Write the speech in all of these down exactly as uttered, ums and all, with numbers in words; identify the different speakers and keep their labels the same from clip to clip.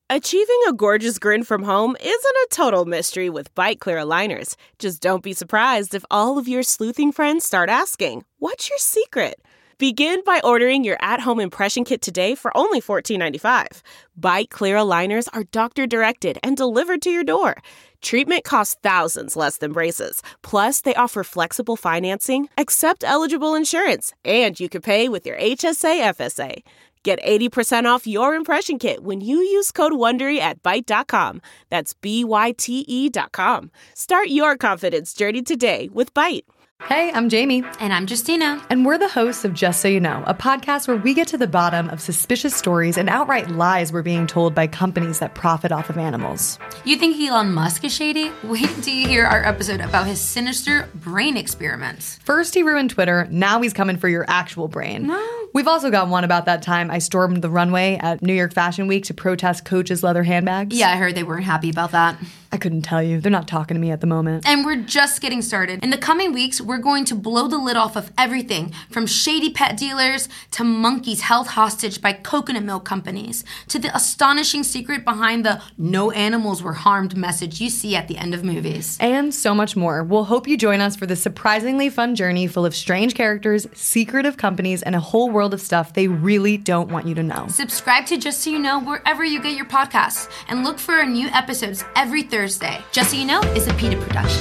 Speaker 1: Achieving a gorgeous grin from home isn't a total mystery with Byte Clear aligners. Just don't be surprised if all of your sleuthing friends start asking, "What's your secret?" Begin by ordering your at-home impression kit today for only fourteen ninety-five. Byte Clear aligners are doctor-directed and delivered to your door. Treatment costs thousands less than braces. Plus, they offer flexible financing, accept eligible insurance, and you can pay with your H S A F S A. Get eighty percent off your impression kit when you use code WONDERY at byte dot com. That's B Y T E dot com. Start your confidence journey today with Byte.
Speaker 2: Hey, I'm Jamie.
Speaker 3: And I'm Justina.
Speaker 2: And we're the hosts of Just So You Know, a podcast where we get to the bottom of suspicious stories and outright lies we're being told by companies that profit off of animals.
Speaker 3: You think Elon Musk is shady? Wait until you hear our episode about his sinister brain experiments.
Speaker 2: First he ruined Twitter, now he's coming for your actual brain.
Speaker 3: No.
Speaker 2: We've also got one about that time I stormed the runway at New York Fashion Week to protest Coach's leather handbags.
Speaker 3: Yeah, I heard they weren't happy about that.
Speaker 2: I couldn't tell you. They're not talking to me at the moment.
Speaker 3: And we're just getting started. In the coming weeks, we're going to blow the lid off of everything from shady pet dealers to monkeys held hostage by coconut milk companies to the astonishing secret behind the "no animals were harmed" message you see at the end of movies.
Speaker 2: And so much more. We'll hope you join us for this surprisingly fun journey full of strange characters, secretive companies, and a whole world of stuff they really don't want you to know.
Speaker 3: Subscribe to Just So You Know wherever you get your podcasts and look for our new episodes every Thursday. Just So You Know is a PETA production.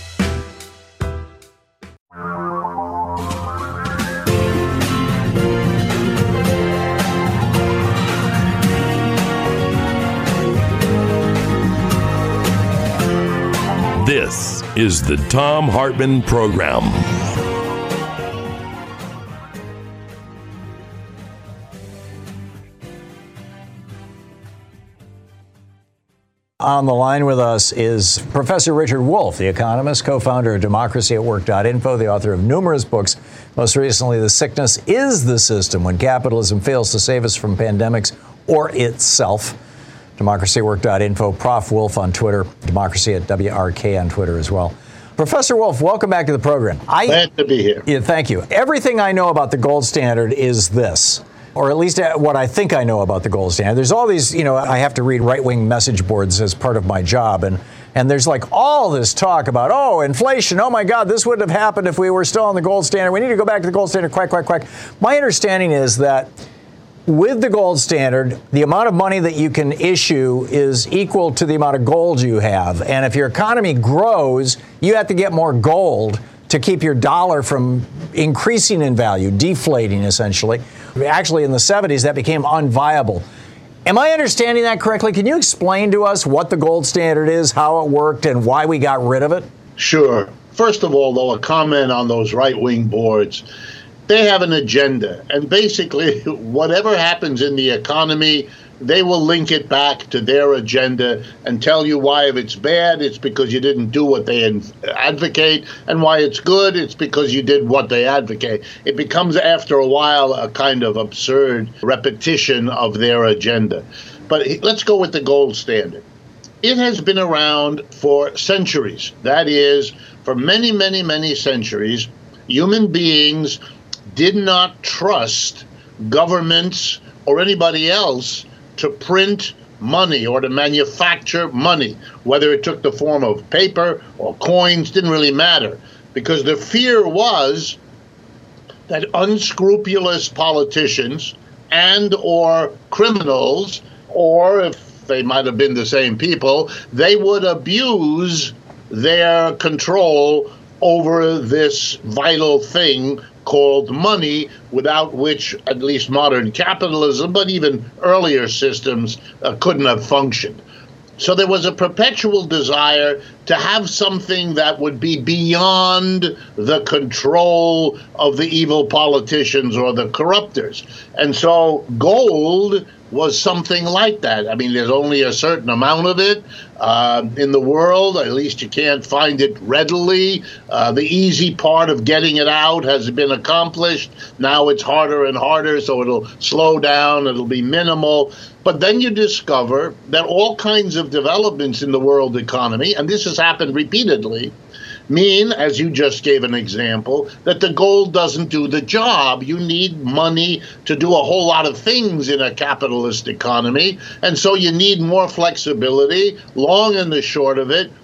Speaker 4: This is the Thom Hartmann Program.
Speaker 5: On the line with us is Professor Richard Wolff, the economist, co-founder of democracy at work dot info, the author of numerous books, most recently, The Sickness is the System, When Capitalism Fails to Save Us from Pandemics or Itself. democracy at work dot info, Prof Wolff on Twitter, Democracy at W R K on Twitter as well. Professor Wolff, welcome back to the program. I,
Speaker 6: Glad to be here.
Speaker 5: Yeah, thank you. Everything I know about the gold standard is this, or at least what I think I know about the gold standard. There's all these, you know, I have to read right-wing message boards as part of my job, and and there's like all this talk about, oh, inflation, oh my God, this wouldn't have happened if we were still on the gold standard. We need to go back to the gold standard, quack, quack, quack. My understanding is that with the gold standard, the amount of money that you can issue is equal to the amount of gold you have. And if your economy grows, you have to get more gold to keep your dollar from increasing in value, deflating essentially. Actually, in the seventies, that became unviable. Am I understanding that correctly? Can you explain to us what the gold standard is, how it worked, and why we got rid of it?
Speaker 6: Sure. First of all, though, a comment on those right-wing boards. They have an agenda, and basically whatever happens in the economy, they will link it back to their agenda and tell you why if it's bad, it's because you didn't do what they advocate, and why it's good, it's because you did what they advocate. It becomes, after a while, a kind of absurd repetition of their agenda. But let's go with the gold standard. It has been around for centuries. That is, for many, many, many centuries, human beings did not trust governments or anybody else to print money or to manufacture money. Whether it took the form of paper or coins didn't really matter, because the fear was that unscrupulous politicians and or criminals, or if they might have been the same people, they would abuse their control over this vital thing called money, without which at least modern capitalism, but even earlier systems, uh, couldn't have functioned. So there was a perpetual desire to have something that would be beyond the control of the evil politicians or the corruptors. And so gold was something like that. I mean, there's only a certain amount of it uh, in the world. At least you can't find it readily. Uh, the easy part of getting it out has been accomplished. Now it's harder and harder, so it'll slow down. It'll be minimal. But then you discover that all kinds of developments in the world economy, and this has happened repeatedly, mean, as you just gave an example, that the gold doesn't do the job. You need money to do a whole lot of things in a capitalist economy, and so you need more flexibility. Long and the short of it,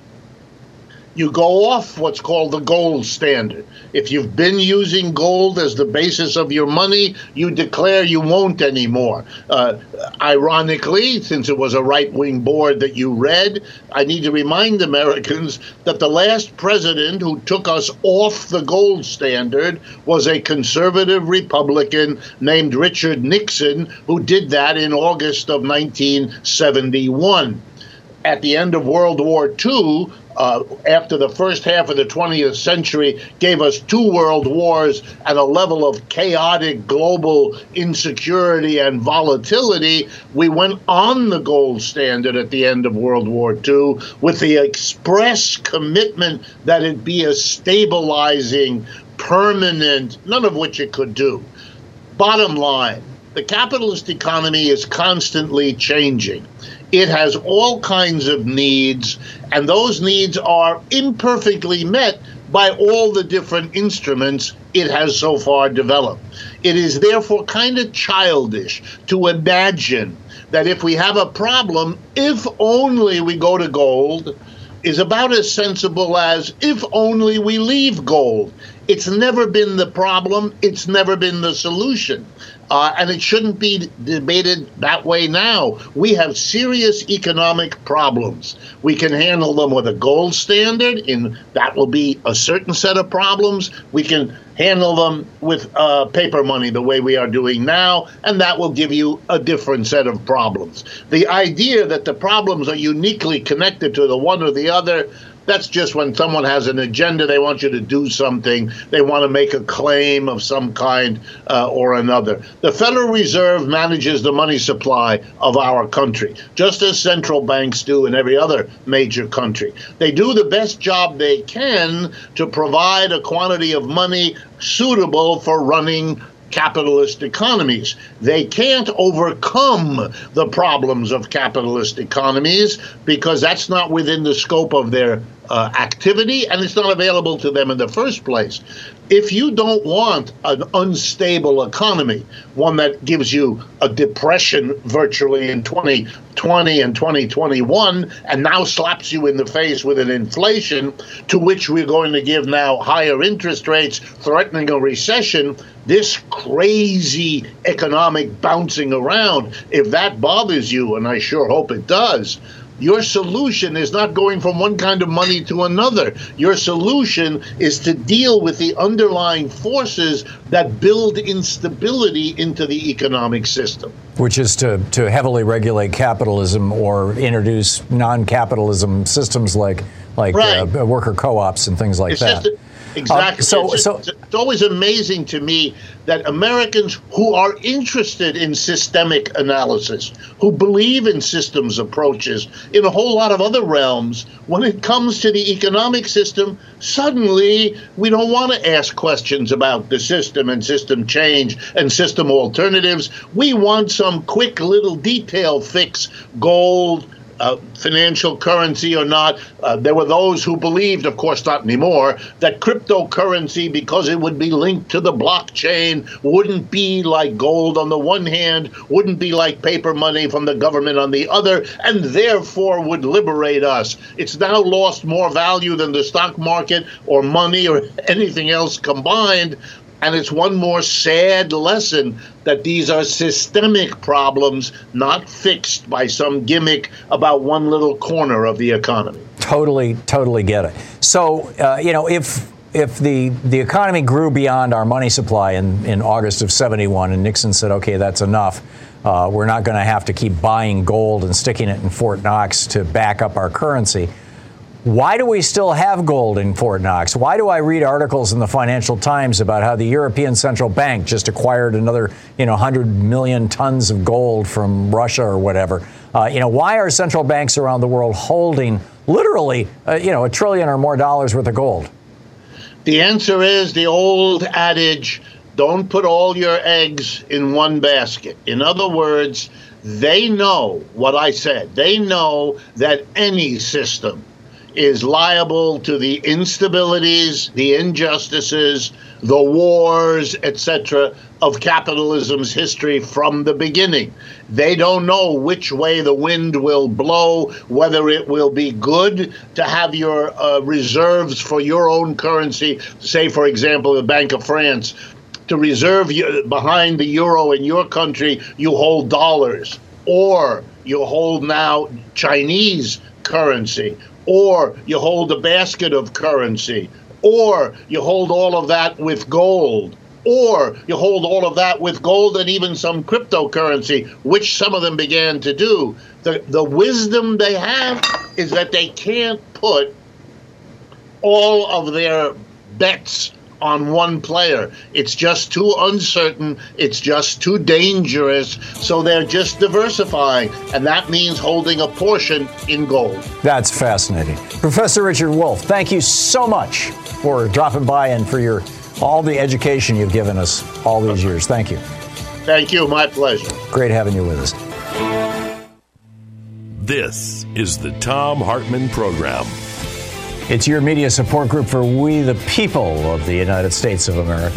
Speaker 6: you go off what's called the gold standard. If you've been using gold as the basis of your money, you declare you won't anymore. Uh, ironically, since it was a right-wing board that you read, I need to remind Americans that the last president who took us off the gold standard was a conservative Republican named Richard Nixon, who did that in August of nineteen seventy-one. At the end of World War Two, Uh, after the first half of the twentieth century gave us two world wars and a level of chaotic global insecurity and volatility, we went on the gold standard at the end of World War Two with the express commitment that it be a stabilizing, permanent, none of which it could do. Bottom line, the capitalist economy is constantly changing. It has all kinds of needs, and those needs are imperfectly met by all the different instruments it has so far developed. It is therefore kind of childish to imagine that if we have a problem, if only we go to gold, is about as sensible as if only we leave gold. It's never been the problem. It's never been the solution. Uh, and it shouldn't be debated that way now. We have serious economic problems. We can handle them with a gold standard, and that will be a certain set of problems. We can handle them with uh, paper money the way we are doing now, and that will give you a different set of problems. The idea that the problems are uniquely connected to the one or the other, that's just when someone has an agenda. They want you to do something. They want to make a claim of some kind uh, or another. The Federal Reserve manages the money supply of our country, just as central banks do in every other major country. They do the best job they can to provide a quantity of money suitable for running capitalist economies. They can't overcome the problems of capitalist economies because that's not within the scope of their uh, activity, and it's not available to them in the first place. If you don't want an unstable economy, one that gives you a depression virtually in twenty twenty and twenty twenty-one, and now slaps you in the face with an inflation to which we're going to give now higher interest rates, threatening a recession, this crazy economic bouncing around, if that bothers you, and I sure hope it does, your solution is not going from one kind of money to another. Your solution is to deal with the underlying forces that build instability into the economic system.
Speaker 5: Which is to, to heavily regulate capitalism or introduce non-capitalism systems like like right. uh, worker co-ops and things like
Speaker 6: it's
Speaker 5: that.
Speaker 6: Just a, exactly.
Speaker 5: Uh, so,
Speaker 6: it's,
Speaker 5: so
Speaker 6: it's, it's always amazing to me that Americans who are interested in systemic analysis, who believe in systems approaches in a whole lot of other realms, when it comes to the economic system, suddenly we don't want to ask questions about the system and system change and system alternatives. We want some quick little detail fix, gold, Uh, financial currency or not. Uh, there were those who believed, of course not anymore, that cryptocurrency, because it would be linked to the blockchain, wouldn't be like gold on the one hand, wouldn't be like paper money from the government on the other, and therefore would liberate us. It's now lost more value than the stock market or money or anything else combined. And it's one more sad lesson that these are systemic problems, not fixed by some gimmick about one little corner of the economy.
Speaker 5: Totally, totally get it. So, uh, you know, if if the, the economy grew beyond our money supply in, in August of seventy-one and Nixon said, OK, that's enough, uh, we're not going to have to keep buying gold and sticking it in Fort Knox to back up our currency. Why do we still have gold in Fort Knox? Why do I read articles in the Financial Times about how the European Central Bank just acquired another, you know, one hundred million tons of gold from Russia or whatever? Uh, you know, why are central banks around the world holding literally, uh, you know, a trillion or more dollars worth of gold?
Speaker 6: The answer is the old adage, don't put all your eggs in one basket. In other words, they know what I said. They know that any system is liable to the instabilities, the injustices, the wars, et cetera, of capitalism's history from the beginning. They don't know which way the wind will blow, whether it will be good to have your uh, reserves for your own currency, say, for example, the Bank of France, to reserve you, behind the euro in your country, you hold dollars, or you hold now Chinese currency, or you hold a basket of currency, or you hold all of that with gold, or you hold all of that with gold and even some cryptocurrency, which some of them began to do. The, the wisdom they have is that they can't put all of their bets on one player. It's just too uncertain. It's just too dangerous. So they're just diversifying. And that means holding a portion in gold.
Speaker 5: That's fascinating. Professor Richard Wolff, thank you so much for dropping by and for your all the education you've given us all these years. Thank you.
Speaker 6: Thank you. My pleasure.
Speaker 5: Great having you with us.
Speaker 4: This is the Thom Hartmann Program.
Speaker 5: It's your media support group for we the people of the United States of America.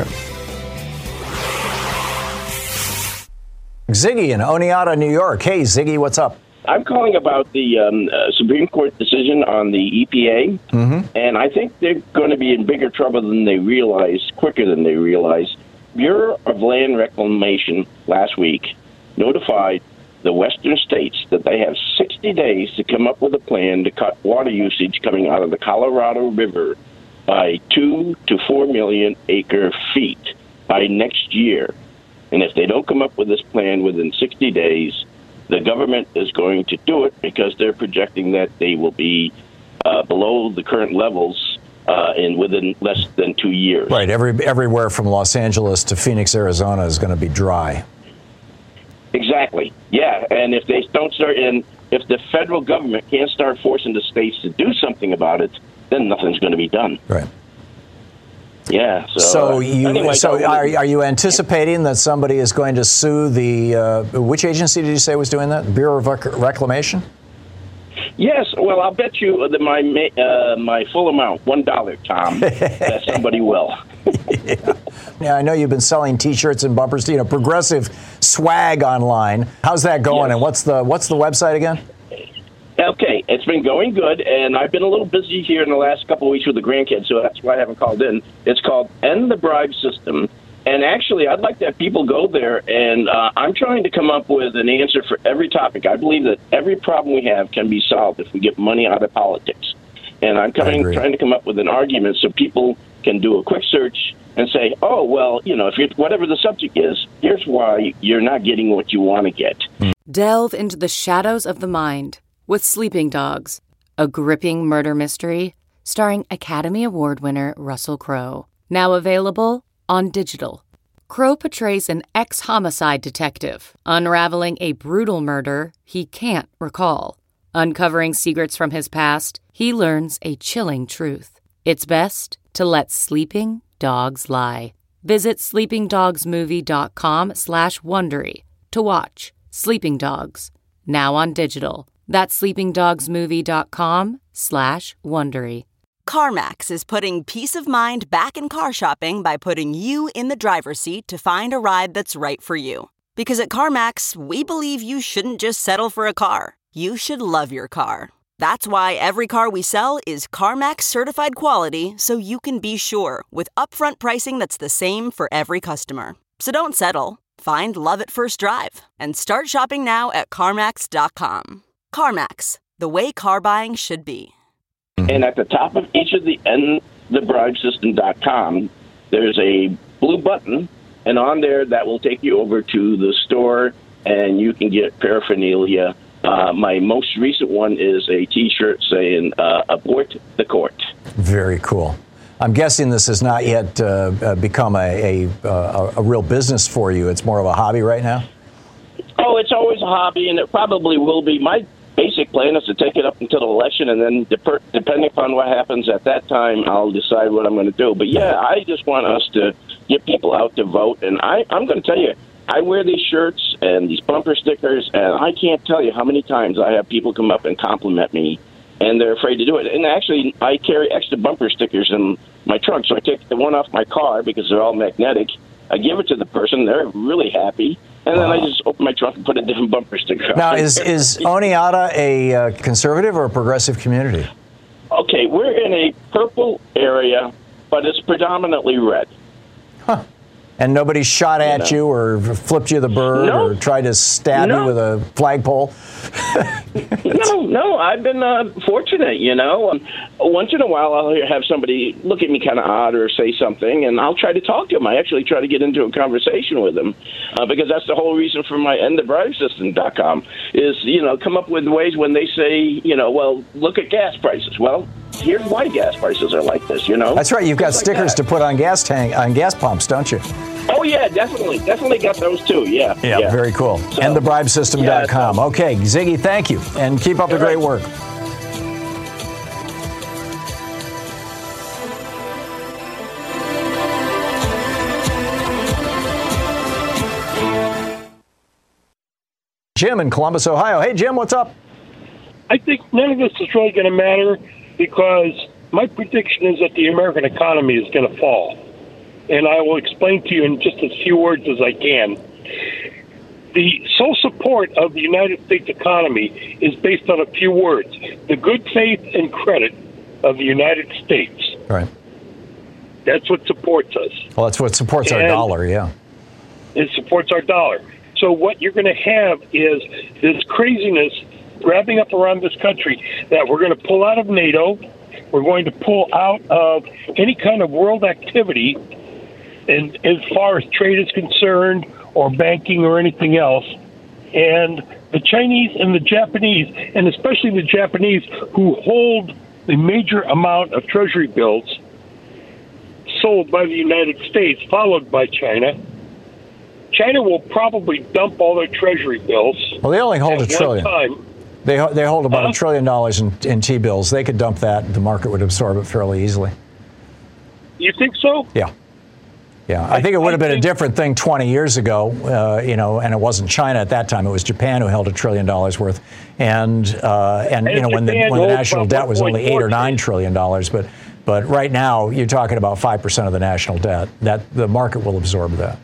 Speaker 5: Ziggy in Oneonta, New York. Hey, Ziggy, what's up?
Speaker 7: I'm calling about the um, uh, Supreme Court decision on the E P A,
Speaker 5: Mm-hmm.
Speaker 7: and I think they're going to be in bigger trouble than they realize, quicker than they realize. Bureau of Land Reclamation last week notified the western states that they have sixty days to come up with a plan to cut water usage coming out of the Colorado River by two to four million acre feet by next year. And if they don't come up with this plan within sixty days, the government is going to do it because they're projecting that they will be uh, below the current levels uh, in within less than two years.
Speaker 5: Right. Every, everywhere from Los Angeles to Phoenix, Arizona is going to be dry.
Speaker 7: Exactly. Yeah. And if they don't start, and if the federal government can't start forcing the states to do something about it, then nothing's going to be done.
Speaker 5: Right.
Speaker 7: Yeah. So,
Speaker 5: So
Speaker 7: uh,
Speaker 5: you
Speaker 7: anyway,
Speaker 5: so
Speaker 7: so-
Speaker 5: are, are you anticipating that somebody is going to sue the uh, which agency did you say was doing that? Bureau of Rec- Reclamation?
Speaker 7: Yes. Well, I'll bet you that my ma- uh, my full amount, one dollar, Tom, that somebody will.
Speaker 5: yeah. yeah, I know you've been selling T-shirts and bumpers, you know, progressive swag online. How's that going?
Speaker 7: Yes.
Speaker 5: And what's the what's the website again?
Speaker 7: Okay, it's been going good, and I've been a little busy here in the last couple of weeks with the grandkids, so that's why I haven't called in. It's called End the Bribe System, and actually, I'd like to have people go there, and uh, I'm trying to come up with an answer for every topic. I believe that every problem we have can be solved if we get money out of politics, and I'm coming, trying to come up with an argument so people can do a quick search and say, oh, well, you know, if you're, whatever the subject is, here's why you're not getting what you want to get.
Speaker 8: Delve into the shadows of the mind with Sleeping Dogs, a gripping murder mystery starring Academy Award winner Russell Crowe. Now available on digital. Crowe portrays an ex-homicide detective unraveling a brutal murder he can't recall. Uncovering secrets from his past, he learns a chilling truth. It's best to let sleeping dogs lie. Visit sleepingdogsmovie.com slash Wondery to watch Sleeping Dogs, now on digital. That's sleepingdogsmovie.com slash Wondery.
Speaker 9: CarMax is putting peace of mind back in car shopping by putting you in the driver's seat to find a ride that's right for you. Because at CarMax, we believe you shouldn't just settle for a car. You should love your car. That's why every car we sell is CarMax certified quality, so you can be sure with upfront pricing that's the same for every customer. So don't settle. Find love at first drive and start shopping now at CarMax dot com. CarMax, the way car buying should be.
Speaker 7: And at the top of each of the end the bribe system dot com, there's a blue button, and on there that will take you over to the store, and you can get paraphernalia. Uh, my most recent one is a T-shirt saying uh, "Abort the Court."
Speaker 5: Very cool. I'm guessing this has not yet uh, uh, become a, a, uh, a real business for you. It's more of a hobby right now?
Speaker 7: Oh, it's always a hobby, and it probably will be. My basic plan is to take it up until the election, and then dep- depending upon what happens at that time, I'll decide what I'm going to do. But, yeah, I just want us to get people out to vote. And I, I'm going to tell you, I wear these shirts and these bumper stickers, and I can't tell you how many times I have people come up and compliment me and they're afraid to do it. And actually, I carry extra bumper stickers in my trunk, so I take the one off my car because they're all magnetic. I give it to the person; they're really happy, and then
Speaker 5: wow.
Speaker 7: I just open my trunk and put a different bumper sticker on.
Speaker 5: Now, is is Oneonta a uh, conservative or a progressive community?
Speaker 7: Okay, we're in a purple area, but it's predominantly red.
Speaker 5: Huh. And nobody shot at you, know. you or flipped you the bird no. or tried to stab no. you with a flagpole?
Speaker 7: no, no. I've been uh, fortunate, you know. Um, once in a while, I'll have somebody look at me kind of odd or say something, and I'll try to talk to them. I actually try to get into a conversation with them uh, because that's the whole reason for my end the bribe system dot com is, you know, come up with ways when they say, you know, well, look at gas prices. Well, here's why gas prices are like this, you know.
Speaker 5: That's right. You've got
Speaker 7: Just
Speaker 5: stickers
Speaker 7: like
Speaker 5: to put on gas tank on gas pumps, don't you?
Speaker 7: Oh, yeah, definitely. Definitely got those, too. Yeah.
Speaker 5: Yeah, yeah. Very cool. So, end the bribe system dot com. Yeah, okay, Ziggy, thank you. And keep up the great work. Jim in Columbus, Ohio. Hey, Jim, what's up?
Speaker 10: I think none of this is really going to matter because my prediction is that the American economy is going to fall. And I will explain to you in just as few words as I can. The sole support of the United States economy is based on a few words. The good faith and credit of the United States.
Speaker 5: Right.
Speaker 10: That's what supports us.
Speaker 5: Well, that's what supports
Speaker 10: and
Speaker 5: our dollar, yeah.
Speaker 10: It supports our dollar. So what you're going to have is this craziness grabbing up around this country that we're going to pull out of NATO. We're going to pull out of any kind of world activity. And as far as trade is concerned, or banking, or anything else, and the Chinese and the Japanese, and especially the Japanese, who hold the major amount of treasury bills sold by the United States, followed by China. China will probably dump all their treasury bills.
Speaker 5: Well, they only hold a trillion.
Speaker 10: Time.
Speaker 5: They they hold about
Speaker 10: huh?
Speaker 5: a trillion dollars in, in T-bills. They could dump that. The market would absorb it fairly easily.
Speaker 10: You think so?
Speaker 5: Yeah. Yeah, I think it would have been a different thing twenty years ago, uh, you know, and it wasn't China at that time. It was Japan who held a trillion dollars worth, and uh, and you know when the when the national debt was only eight or nine trillion dollars. But but right now you're talking about five percent of the national debt. That the market will absorb that.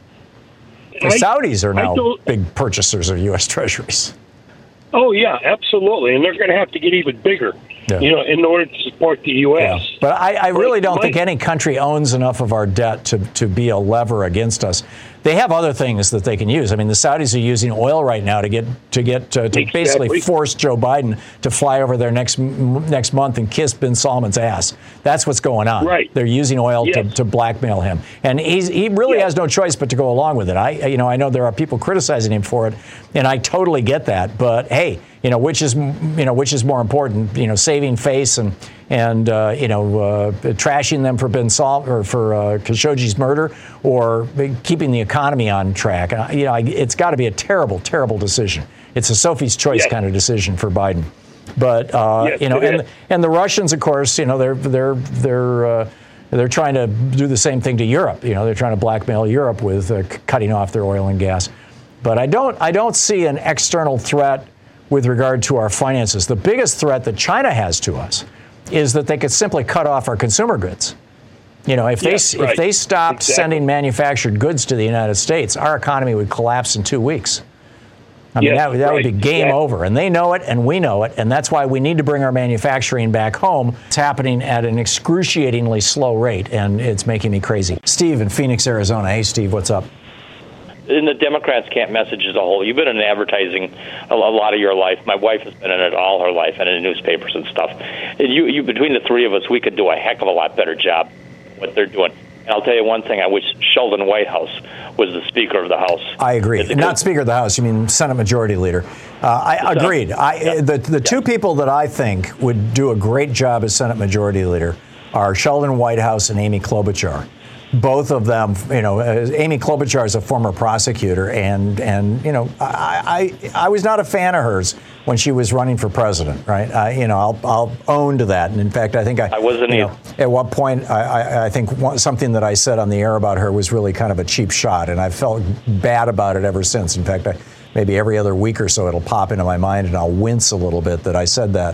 Speaker 5: The Saudis are now big purchasers of U S Treasuries.
Speaker 10: Oh yeah, absolutely, and they're going to have to get even bigger. Yeah. You know, in order to support the U S.
Speaker 5: Yeah. But I, I really don't think any country owns enough of our debt to, to be a lever against us. They have other things that they can use. I mean, the Saudis are using oil right now to get to get uh, to exactly. basically force Joe Biden to fly over there next next month and kiss bin Salman's ass. That's what's going on.
Speaker 10: Right.
Speaker 5: They're using oil
Speaker 10: yes.
Speaker 5: to, to blackmail him, and he's he really yes. has no choice but to go along with it. I you know I know there are people criticizing him for it, and I totally get that. But hey, you know which is you know which is more important? You know, saving face and. and, uh, you know, uh, trashing them for bin Salman or for uh, Khashoggi's murder, or keeping the economy on track. And, you know, it's got to be a terrible, terrible decision. It's a Sophie's choice yes. kind of decision for Biden. But, uh,
Speaker 10: yes,
Speaker 5: you know, and, and the Russians, of course, you know, they're, they're, they're, uh, they're trying to do the same thing to Europe. You know, they're trying to blackmail Europe with uh, cutting off their oil and gas. But I don't, I don't see an external threat with regard to our finances. The biggest threat that China has to us is that they could simply cut off our consumer goods. You know, if
Speaker 10: yes,
Speaker 5: they
Speaker 10: right.
Speaker 5: if they stopped exactly. sending manufactured goods to the United States, our economy would collapse in two weeks. I mean,
Speaker 10: yes,
Speaker 5: that, that
Speaker 10: right.
Speaker 5: would be game
Speaker 10: yeah.
Speaker 5: over. And they know it, and we know it, and that's why we need to bring our manufacturing back home. It's happening at an excruciatingly slow rate, and it's making me crazy. Steve in Phoenix, Arizona. Hey, Steve, what's up?
Speaker 11: And the Democrats can't message as a whole. You've been in advertising a lot of your life. My wife has been in it all her life, and in newspapers and stuff. And you, you, between the three of us, we could do a heck of a lot better job what they're doing. And I'll tell you one thing: I wish Sheldon Whitehouse was the Speaker of the House.
Speaker 5: I agree. Not Speaker of the House. You mean Senate Majority Leader? Uh, I agreed. I, yeah. The the yeah. two people that I think would do a great job as Senate Majority Leader are Sheldon Whitehouse and Amy Klobuchar. Both of them, you know, uh, Amy Klobuchar is a former prosecutor, and and you know, I, I I was not a fan of hers when she was running for president, right? Uh, you know, I'll I'll own to that, and in fact, I think I,
Speaker 11: I wasn't
Speaker 5: you know, at one point, I, I I think one, something that I said on the air about her was really kind of a cheap shot, and I felt bad about it ever since. In fact, I, maybe every other week or so, it'll pop into my mind, and I'll wince a little bit that I said that.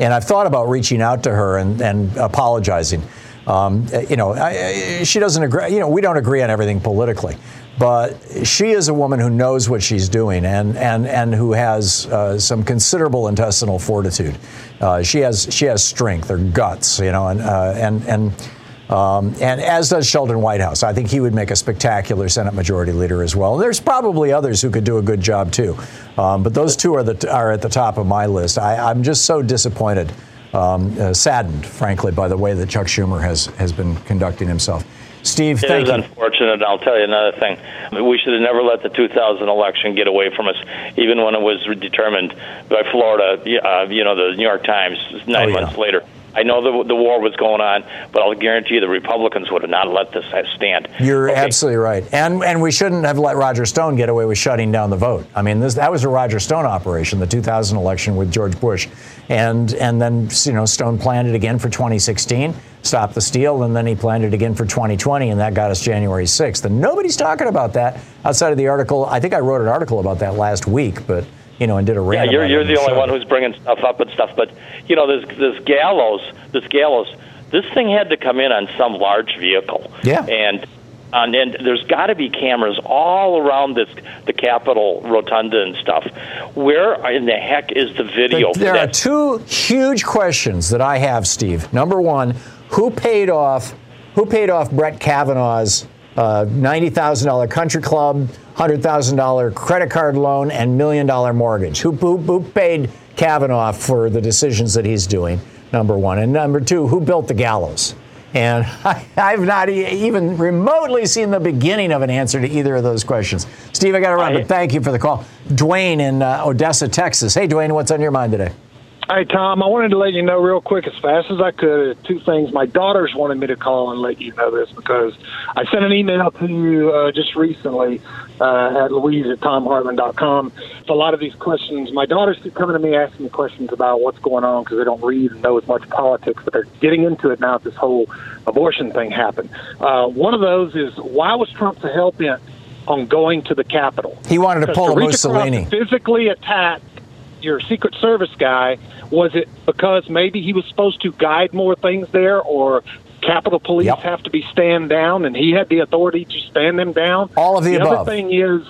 Speaker 5: and I've thought about reaching out to her and, and apologizing. Um, you know, I, she doesn't agree. You know, we don't agree on everything politically, but she is a woman who knows what she's doing and and and who has uh, some considerable intestinal fortitude. Uh, she has she has strength or guts, you know, and uh, and and. Um, and as does Sheldon Whitehouse. I think he would make a spectacular Senate Majority Leader as well. There's probably others who could do a good job, too. Um, but those two are, the, are at the top of my list. I, I'm just so disappointed, um, uh, saddened, frankly, by the way that Chuck Schumer has, has been conducting himself. Steve,
Speaker 11: it
Speaker 5: thank you.
Speaker 11: It is unfortunate. I'll tell you another thing. We should have never let the two thousand election get away from us, even when it was determined by Florida, uh, you know, the New York Times, nine
Speaker 5: oh, yeah.
Speaker 11: months later. I know the, the war was going on, but I'll guarantee you the Republicans would have not let this stand.
Speaker 5: You're
Speaker 11: okay.
Speaker 5: absolutely right. And and we shouldn't have let Roger Stone get away with shutting down the vote. I mean, this, that was a Roger Stone operation, the two thousand election with George Bush. And and then, you know, Stone planned it again for twenty sixteen, stopped the steal, and then he planned it again for twenty twenty, and that got us January sixth. And nobody's talking about that outside of the article. I think I wrote an article about that last week, but... You know, and did a random.
Speaker 11: Yeah, you're, you're the only
Speaker 5: show.
Speaker 11: one who's bringing stuff up and stuff. But you know, this this gallows, this gallows, this thing had to come in on some large vehicle.
Speaker 5: Yeah.
Speaker 11: And and, and there's got to be cameras all around this the Capitol rotunda and stuff. Where in the heck is the video?
Speaker 5: There are two huge questions that I have, Steve. Number one, who paid off who paid off Brett Kavanaugh's uh, ninety thousand dollars country club, one hundred thousand dollars credit card loan, and million dollar mortgage? Who, who, who paid Kavanaugh for the decisions that he's doing, number one? And number two, who built the gallows? And I, I've not e- even remotely seen the beginning of an answer to either of those questions. Steve, I got to run, but thank you for the call. Dwayne in uh, Odessa, Texas. Hey, Dwayne, what's on your mind today?
Speaker 12: Hey, Tom, I wanted to let you know real quick, as fast as I could, two things. My daughters wanted me to call and let you know this because I sent an email to you uh, just recently uh, at Louise at tom hartman dot com. A lot of these questions, my daughters keep coming to me asking me questions about what's going on because they don't read and know as much politics, but they're getting into it now that this whole abortion thing happened. Uh, one of those is, why was Trump so hell-bent on going to the Capitol?
Speaker 5: He wanted to pull a Mussolini.
Speaker 12: Physically attack your Secret Service guy. Was it because maybe he was supposed to guide more things there, or Capitol Police yep. have to be stand down and he had the authority to stand them down?
Speaker 5: All of the,
Speaker 12: the
Speaker 5: above.
Speaker 12: Other thing is,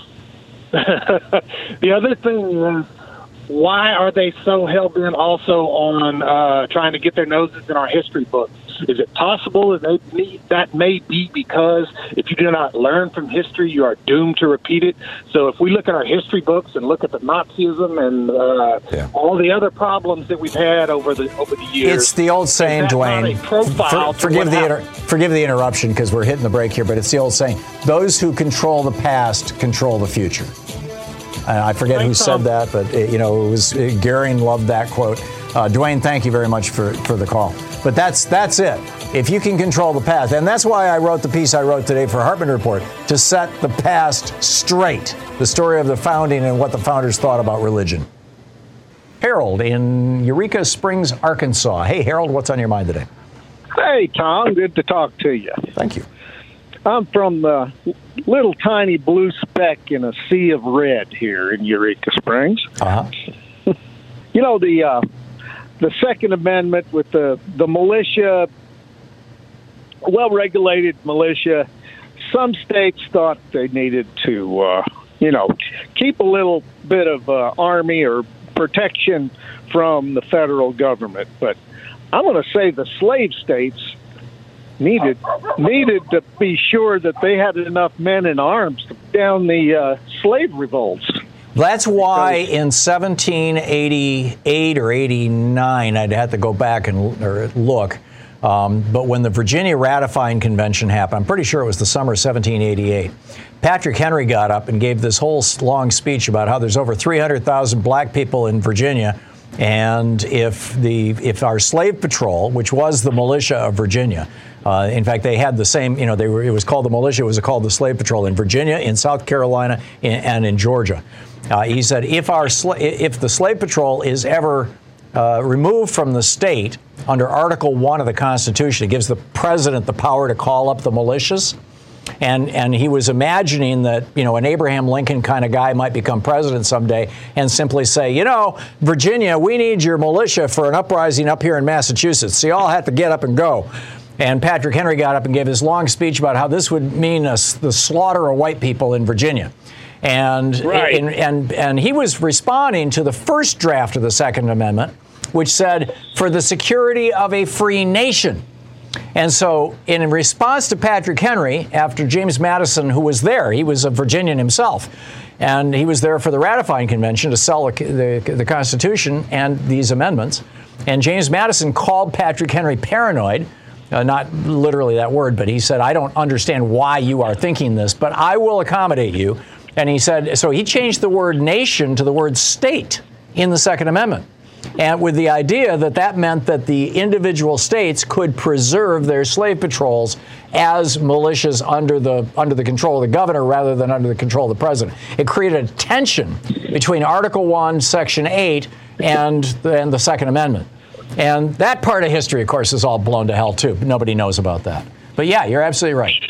Speaker 12: the other thing is, why are they so hell-bent also on uh, trying to get their noses in our history books? Is it possible that they need, that may be because if you do not learn from history, you are doomed to repeat it? So if we look at our history books and look at the Nazism and uh, yeah. all the other problems that we've had over the over the years,
Speaker 5: it's the old saying, Dwayne. For, forgive the inter, forgive the interruption because we're hitting the break here, but it's the old saying: those who control the past control the future. Uh, I forget Thanks, who Tom. said that, but it, you know, it was it, Goering loved that quote. Uh, Dwayne, thank you very much for, for the call. But that's that's it. If you can control the past, and that's why I wrote the piece I wrote today for Hartman Report, to set the past straight, the story of the founding and what the founders thought about religion. Harold in Eureka Springs, Arkansas. Hey, Harold, what's on your mind today?
Speaker 13: Hey, Tom, good to talk to you.
Speaker 5: Thank you.
Speaker 13: I'm from the little tiny blue speck in a sea of red here in Eureka Springs.
Speaker 5: Uh-huh.
Speaker 13: You know, the uh, the Second Amendment with the, the militia, well-regulated militia, some states thought they needed to, uh, you know, keep a little bit of uh, army or protection from the federal government. But I'm going to say the slave states needed needed to be sure that they had enough men in arms to put down the uh, slave revolts.
Speaker 5: That's why in seventeen eighty-eight or eighty-nine, I'd have to go back and or look, um, but when the Virginia Ratifying Convention happened, I'm pretty sure it was the summer of seventeen eighty-eight, Patrick Henry got up and gave this whole long speech about how there's over three hundred thousand black people in Virginia, and if the if our slave patrol, which was the militia of Virginia, Uh, in fact, they had the same, you know, they were, it was called the militia, it was called the slave patrol in Virginia, in South Carolina, in, and in Georgia. Uh, he said, if our sla- if the slave patrol is ever uh, removed from the state under Article one of the Constitution, it gives the president the power to call up the militias. And and he was imagining that, you know, an Abraham Lincoln kind of guy might become president someday and simply say, you know, Virginia, we need your militia for an uprising up here in Massachusetts. So you all have to get up and go. And Patrick Henry got up and gave his long speech about how this would mean a, the slaughter of white people in Virginia. And,
Speaker 10: right.
Speaker 5: and and and he was responding to the first draft of the Second Amendment, which said, for the security of a free nation. And so in response to Patrick Henry, after James Madison, who was there, he was a Virginian himself, and he was there for the ratifying convention to sell the, the, the Constitution and these amendments. And James Madison called Patrick Henry paranoid. Uh, not literally that word, but he said, I don't understand why you are thinking this, but I will accommodate you. And he said, so he changed the word nation to the word state in the Second Amendment. And with the idea that that meant that the individual states could preserve their slave patrols as militias under the under the control of the governor rather than under the control of the president. It created a tension between Article one, Section eight, and the, and the Second Amendment. And that part of history, of course, is all blown to hell, too. Nobody knows about that. But, yeah, you're absolutely right.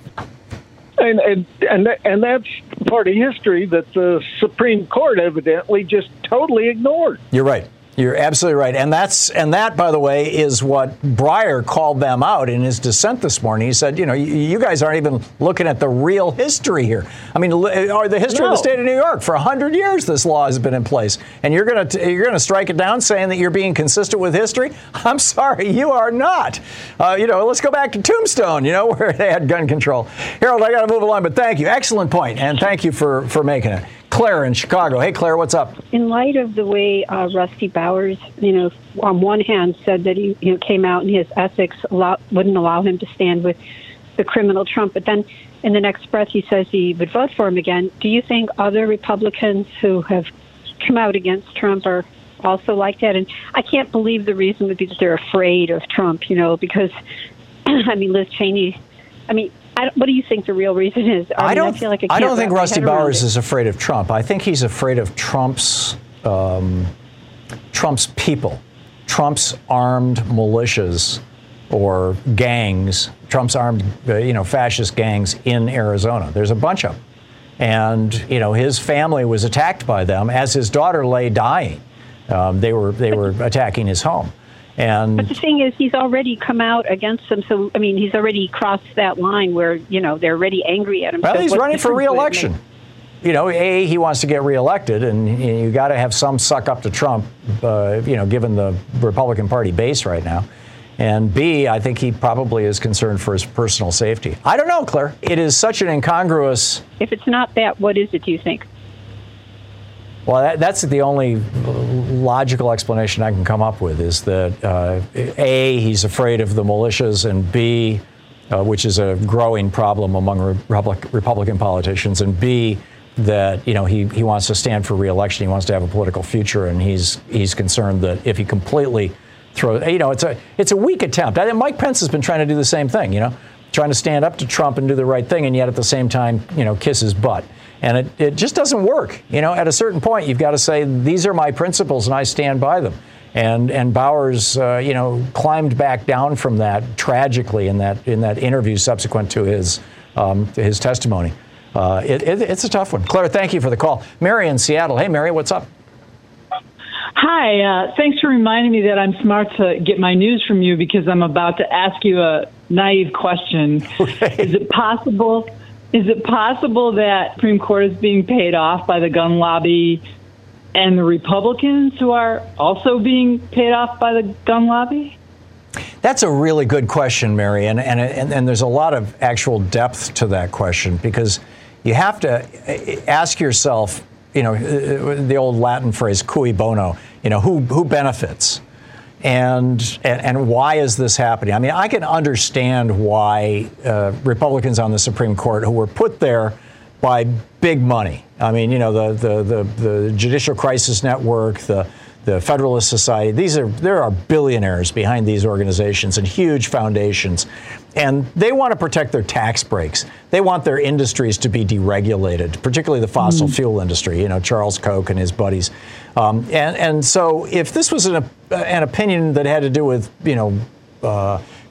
Speaker 13: And and and, and that's part of history that the Supreme Court evidently just totally ignored.
Speaker 5: You're right. You're absolutely right. And that's and that, by the way, is what Breyer called them out in his dissent this morning. He said, you know, you, you guys aren't even looking at the real history here. I mean, or the history no. of the state of New York. For one hundred years, this law has been in place. And you're going to you're going to strike it down saying that you're being consistent with history? I'm sorry, you are not. Uh, you know, let's go back to Tombstone, you know, where they had gun control. Harold, I got to move along, but thank you. Excellent point, and thank you for, for making it. Claire in Chicago. Hey, Claire, what's up?
Speaker 14: In light of the way uh, Rusty Bowers, you know, on one hand said that he you know, came out and his ethics allow, wouldn't allow him to stand with the criminal Trump, but then in the next breath he says he would vote for him again. Do you think other Republicans who have come out against Trump are also like that? And I can't believe the reason would be that they're afraid of Trump, you know, because, I mean, Liz Cheney, I mean, I what do you think the real reason is? I,
Speaker 5: I
Speaker 14: mean,
Speaker 5: don't.
Speaker 14: I, feel like I,
Speaker 5: I
Speaker 14: can't
Speaker 5: don't think
Speaker 14: wrap my
Speaker 5: Rusty
Speaker 14: head around
Speaker 5: Bowers
Speaker 14: it.
Speaker 5: is afraid of Trump. I think he's afraid of Trump's um, Trump's people, Trump's armed militias or gangs, Trump's armed, uh, you know, fascist gangs in Arizona. There's a bunch of them, and you know, his family was attacked by them as his daughter lay dying. Um, they were they were attacking his home. And
Speaker 14: but the thing is, he's already come out against them. So, I mean, he's already crossed that line where, you know, they're already angry at him.
Speaker 5: Well,
Speaker 14: so
Speaker 5: he's running for re-election. You know, A, he wants to get re-elected, and you got to have some suck up to Trump, uh, you know, given the Republican Party base right now. And B, I think he probably is concerned for his personal safety. I don't know, Claire. It is such an incongruous...
Speaker 14: If it's not that, what is it, do you think?
Speaker 5: Well, that, that's the only logical explanation I can come up with, is that, uh, A, he's afraid of the militias, and B, uh, which is a growing problem among Republic, Republican politicians, and B, that, you know, he, he wants to stand for re-election, he wants to have a political future, and he's he's concerned that if he completely throws, you know, it's a it's a weak attempt. I think Mike Pence has been trying to do the same thing, you know, trying to stand up to Trump and do the right thing, and yet at the same time, you know, kiss his butt. And it, it just doesn't work. You know, at a certain point, you've got to say, these are my principles and I stand by them. And and Bowers, uh, you know, climbed back down from that tragically in that in that interview subsequent to his um, to his testimony. Uh, it, it, it's a tough one. Claire, thank you for the call. Mary in Seattle. Hey, Mary, what's up?
Speaker 15: Hi. Uh, thanks for reminding me that I'm smart to get my news from you, because I'm about to ask you a naive question. Okay. Is it possible... Is it possible that Supreme Court is being paid off by the gun lobby and the Republicans who are also being paid off by the gun lobby?
Speaker 5: That's a really good question, Mary, and, and, and, and there's a lot of actual depth to that question, because you have to ask yourself, you know, the old Latin phrase, cui bono, you know, who, who benefits? And, and and why is this happening? I mean, I can understand why uh, Republicans on the Supreme Court, who were put there by big money. I mean, you know, the the the, the Judicial Crisis Network, the the Federalist Society. These are there are billionaires behind these organizations and huge foundations, and they want to protect their tax breaks. They want their industries to be deregulated, particularly the fossil mm. fuel industry. You know, Charles Koch and his buddies. Um, and and so if this was an an opinion that had to do with, you know, uh,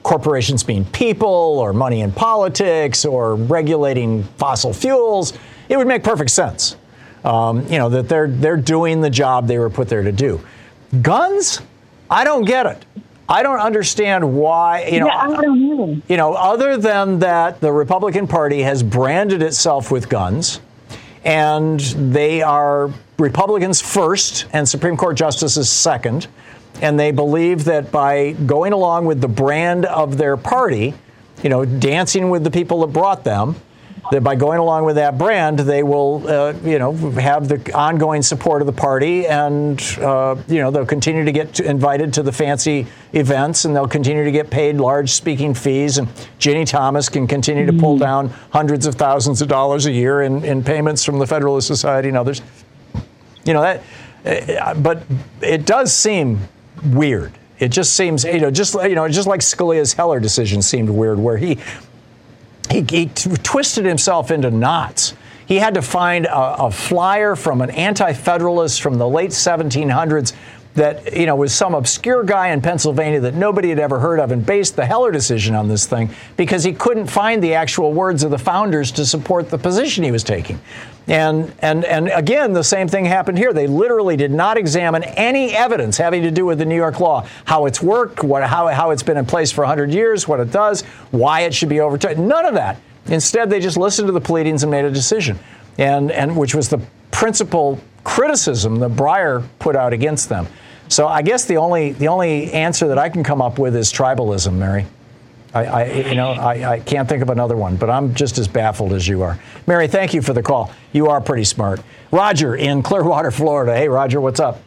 Speaker 5: corporations mean people or money in politics or regulating fossil fuels, it would make perfect sense. Um, you know, that they're they're doing the job they were put there to do. Guns? I don't get it. I don't understand why, you know,
Speaker 14: yeah, I don't either.
Speaker 5: You know, other than that the Republican Party has branded itself with guns, and they are Republicans first and Supreme Court justices second, and they believe that by going along with the brand of their party, you know, dancing with the people that brought them, that by going along with that brand, they will, uh, you know, have the ongoing support of the party, and, uh, you know, they'll continue to get to invited to the fancy events, and they'll continue to get paid large speaking fees, and Ginny Thomas can continue to pull down hundreds of thousands of dollars a year in, in payments from the Federalist Society and others. You know, that, uh, but it does seem weird. It just seems, you know, just, you know, just like Scalia's Heller decision seemed weird, where he, He, he t- twisted himself into knots. He had to find a, a flyer from an anti-federalist from the late seventeen hundreds that, you know, was some obscure guy in Pennsylvania that nobody had ever heard of, and based the Heller decision on this thing because he couldn't find the actual words of the founders to support the position he was taking. And and and again, the same thing happened here. They literally did not examine any evidence having to do with the New York law, how it's worked, what how how it's been in place for one hundred years, what it does, why it should be overturned. None of that. Instead, they just listened to the pleadings and made a decision, and and which was the principal criticism that Breyer put out against them. So I guess the only the only answer that I can come up with is tribalism, Mary. I, I you know, I, I can't think of another one, but I'm just as baffled as you are. Mary, thank you for the call. You are pretty smart. Roger in Clearwater, Florida. Hey, Roger, what's up?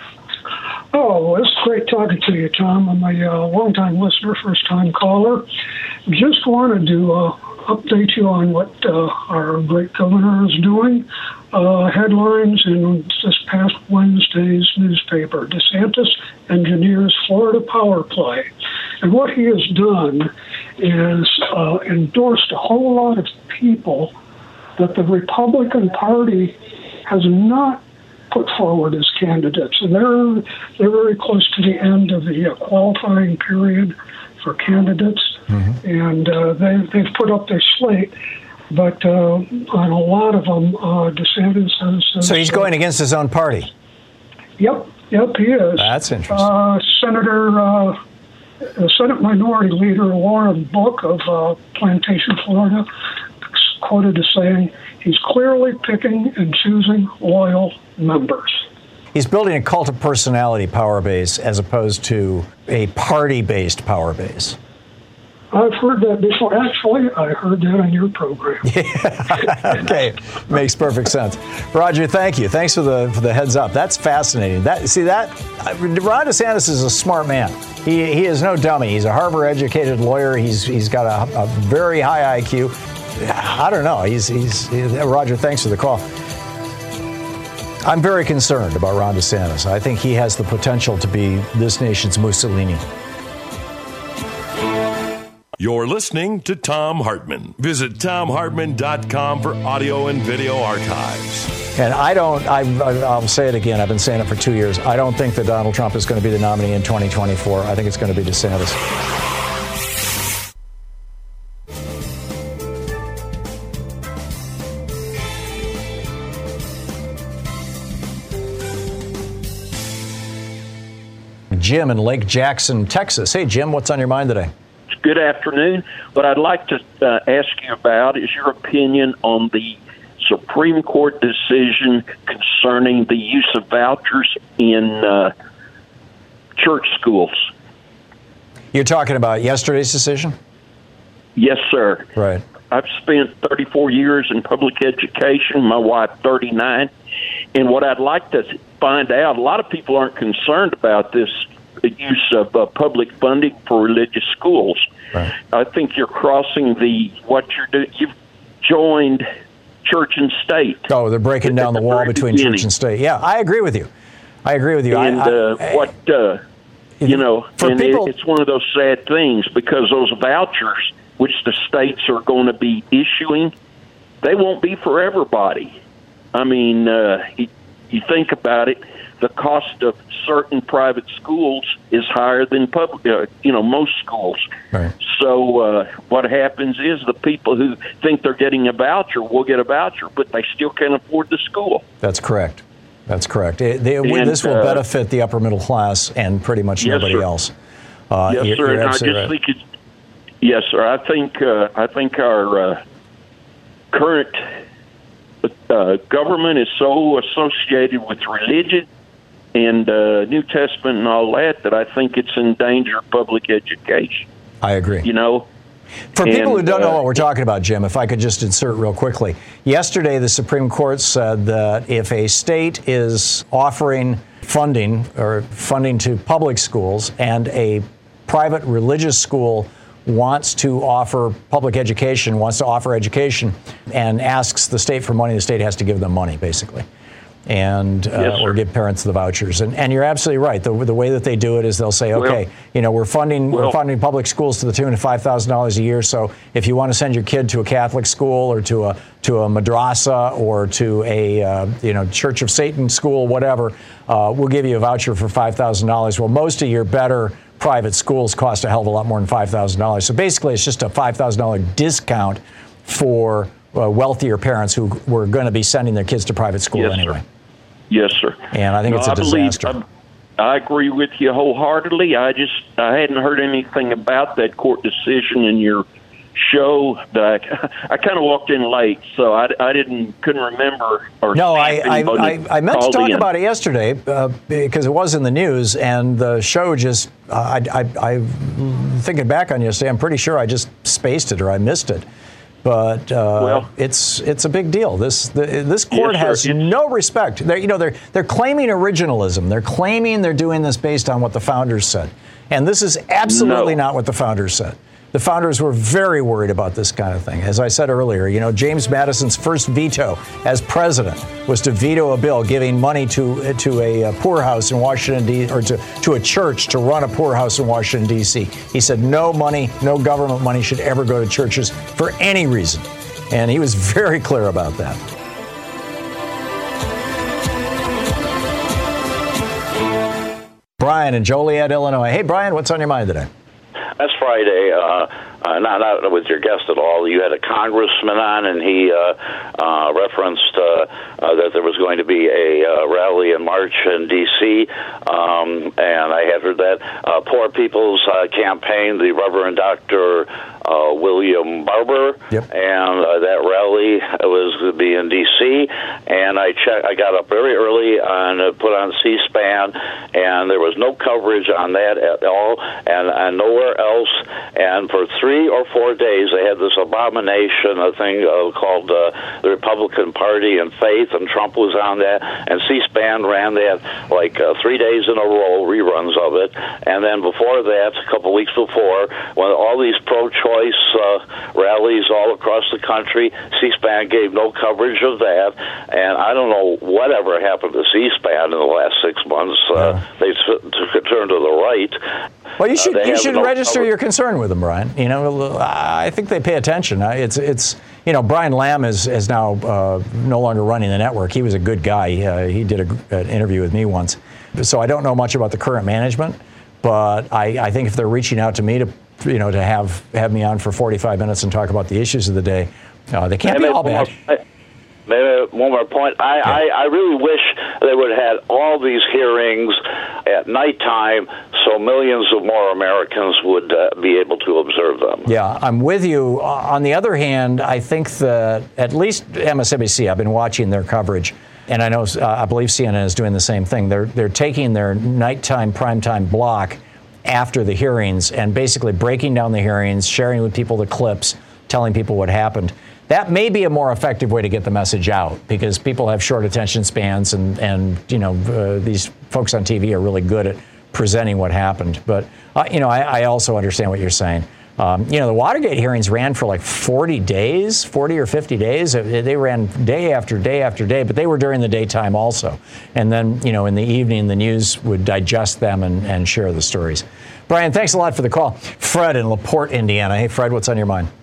Speaker 16: Oh, it's great talking to you, Tom. I'm a uh, long-time listener, first-time caller. Just wanted to uh, update you on what uh, our great governor is doing. Uh, headlines in this past Wednesday's newspaper: DeSantis engineers Florida power play. And what he has done is uh, endorsed a whole lot of people that the Republican Party has not put forward as candidates. And they're, they're very close to the end of the uh, qualifying period for candidates. Mm-hmm. And uh, they, they've put up their slate. But uh, on a lot of them, uh, DeSantis has...
Speaker 5: So he's going against his own party?
Speaker 16: Yep, yep, he is.
Speaker 5: That's interesting.
Speaker 16: Uh, Senator... Uh, The Senate Minority Leader Warren Book of uh, Plantation, Florida, quoted as saying, he's clearly picking and choosing loyal members.
Speaker 5: He's building a cult of personality power base as opposed to a party-based power base.
Speaker 16: I've heard that before. Actually, I heard that on your program.
Speaker 5: Yeah. Okay, makes perfect sense. Roger, thank you. Thanks for the for the heads up. That's fascinating. That see that Ron DeSantis is a smart man. He he is no dummy. He's a Harvard-educated lawyer. He's he's got a, a very high I Q. I don't know. He's he's he, Roger. Thanks for the call. I'm very concerned about Ron DeSantis. I think he has the potential to be this nation's Mussolini.
Speaker 4: You're listening to Thom Hartmann. Visit Thom Hartmann dot com for audio and video archives.
Speaker 5: And I don't, I, I'll say it again, I've been saying it for two years. I don't think that Donald Trump is going to be the nominee in twenty twenty-four. I think it's going to be DeSantis. Jim in Lake Jackson, Texas. Hey, Jim, what's on your mind today?
Speaker 17: Good afternoon. What I'd like to uh, ask you about is your opinion on the Supreme Court decision concerning the use of vouchers in uh, church schools.
Speaker 5: You're talking about yesterday's decision?
Speaker 17: Yes, sir.
Speaker 5: Right.
Speaker 17: I've spent thirty-four years in public education, my wife thirty-nine, and what I'd like to find out, a lot of people aren't concerned about this the use of uh, public funding for religious schools. Right. I think you're crossing the, what you're doing, you've joined church and state.
Speaker 5: Oh, they're breaking down the wall between beginning. church and state. Yeah, I agree with you. I agree with you.
Speaker 17: And
Speaker 5: I, I,
Speaker 17: uh,
Speaker 5: I,
Speaker 17: what, uh, you know,
Speaker 5: for
Speaker 17: and
Speaker 5: people,
Speaker 17: it, it's one of those sad things because those vouchers, which the states are going to be issuing, they won't be for everybody. I mean, uh, you, you think about it, the cost of certain private schools is higher than public, uh, you know, most schools.
Speaker 5: Right.
Speaker 17: So uh, what happens is the people who think they're getting a voucher will get a voucher, but they still can't afford the school.
Speaker 5: That's correct. That's correct. It, they,
Speaker 17: And,
Speaker 5: this will
Speaker 17: uh,
Speaker 5: benefit the upper middle class and pretty much
Speaker 17: Yes,
Speaker 5: nobody
Speaker 17: sir.
Speaker 5: else. Uh,
Speaker 17: yes,
Speaker 5: you're,
Speaker 17: sir.
Speaker 5: you're
Speaker 17: And I just
Speaker 5: absolutely right.
Speaker 17: think it's yes, sir. I think uh, I think our uh, current uh, government is so associated with religion and uh, New Testament and all that that I think it's endangered public education.
Speaker 5: I agree.
Speaker 17: You know.
Speaker 5: For people who
Speaker 17: And,
Speaker 5: don't know
Speaker 17: uh,
Speaker 5: what we're talking about, Jim, if I could just insert real quickly. Yesterday, the Supreme Court said that if a state is offering funding or funding to public schools and a private religious school wants to offer public education, wants to offer education, and asks the state for money, the state has to give them money, basically. And uh,
Speaker 17: Yes, sir.
Speaker 5: or give parents the vouchers, and and you're absolutely right. The the way that they do it is they'll say, okay,
Speaker 17: Well-
Speaker 5: you know, we're funding we're
Speaker 17: Well-
Speaker 5: funding public schools to the tune of five thousand dollars a year. So if you want to send your kid to a Catholic school or to a to a madrasa or to a uh, you know Church of Satan school, whatever, uh, we'll give you a voucher for five thousand dollars. Well, most of your better private schools cost a hell of a lot more than five thousand dollars. So basically, it's just a five thousand dollars discount for uh, wealthier parents who were going to be sending their kids to private school
Speaker 17: Yes,
Speaker 5: anyway.
Speaker 17: sir. Yes, sir.
Speaker 5: And I think
Speaker 17: No,
Speaker 5: it's a
Speaker 17: I believe-
Speaker 5: disaster.
Speaker 17: I, I agree with you wholeheartedly. I just I hadn't heard anything about that court decision in your show. That I, I kind of walked in late, so I, I didn't couldn't remember. Or
Speaker 5: No, I,
Speaker 17: see if
Speaker 5: I,
Speaker 17: anybody
Speaker 5: I, I meant to
Speaker 17: called
Speaker 5: talk
Speaker 17: in.
Speaker 5: about it yesterday uh, because it was in the news, and the show just, uh, I, I, I, thinking back on yesterday, I'm pretty sure I just spaced it or I missed it. But uh,
Speaker 17: Well-
Speaker 5: it's it's a big deal. This the, this court
Speaker 17: Yes, sir.
Speaker 5: has
Speaker 17: It's-
Speaker 5: no respect. They're, you know, they're they're claiming originalism. They're claiming they're doing this based on what the founders said, and this is absolutely
Speaker 17: No.
Speaker 5: not what the founders said. The founders were very worried about this kind of thing. As I said earlier, you know, James Madison's first veto as president was to veto a bill giving money to to a, uh poorhouse in Washington, D C, or to, to a church to run a poorhouse in Washington, D C. He said no money, no government money should ever go to churches for any reason. And he was very clear about that. Brian in Joliet, Illinois. Hey, Brian, what's on your mind today?
Speaker 18: Last Friday, uh, uh, not, not with your guest at all, you had a congressman on, and he uh, uh, referenced uh, uh, that there was going to be a uh, rally and march in D C, um, and I had heard that. Uh, Poor People's uh, Campaign, the Reverend Doctor Uh, William Barber,
Speaker 5: yep.
Speaker 18: and uh, that rally was going to be in D C, and I checked, I got up very early and uh, put on C-SPAN, and there was no coverage on that at all, and, and nowhere else, and for three or four days they had this abomination, a thing uh, called uh, the Republican Party and Faith, and Trump was on that, and C-SPAN ran that like uh, three days in a row, reruns of it, and then before that, a couple weeks before, when all these pro-choice Uh, rallies all across the country, C-SPAN gave no coverage of that, and I don't know whatever happened to C-SPAN in the last six months. Uh, they took a turn to the right.
Speaker 5: Well, you should
Speaker 18: Uh, they
Speaker 5: you
Speaker 18: have
Speaker 5: should
Speaker 18: no
Speaker 5: register
Speaker 18: cover-
Speaker 5: your concern with them, Brian. You know, I think they pay attention. Uh, It's it's you know, Brian Lamb is is now uh, no longer running the network. He was a good guy. Uh, he did a, an interview with me once, so I don't know much about the current management. But I, I think if they're reaching out to me to you know to have have me on for forty-five minutes and talk about the issues of the day, uh, they can't be
Speaker 18: Maybe
Speaker 5: all
Speaker 18: one
Speaker 5: bad.
Speaker 18: more- Maybe one more point. I, I, I really wish they would have had all these hearings at nighttime so millions of more Americans would uh, be able to observe them.
Speaker 5: Yeah, I'm with you. Uh, On the other hand, I think that at least M S N B C, I've been watching their coverage, and I know uh, I believe C N N is doing the same thing. They're they're taking their nighttime primetime block after the hearings and basically breaking down the hearings, sharing with people the clips, telling people what happened. That may be a more effective way to get the message out because people have short attention spans, and and you know uh, these folks on T V are really good at presenting what happened. But uh, you know, I, I also understand what you're saying. Um, you know, the Watergate hearings ran for like forty days, forty or fifty days. They ran day after day after day, but they were during the daytime also. And then, you know, in the evening, the news would digest them and, and share the stories. Brian, thanks a lot for the call. Fred in LaPorte, Indiana. Hey, Fred, what's on your mind?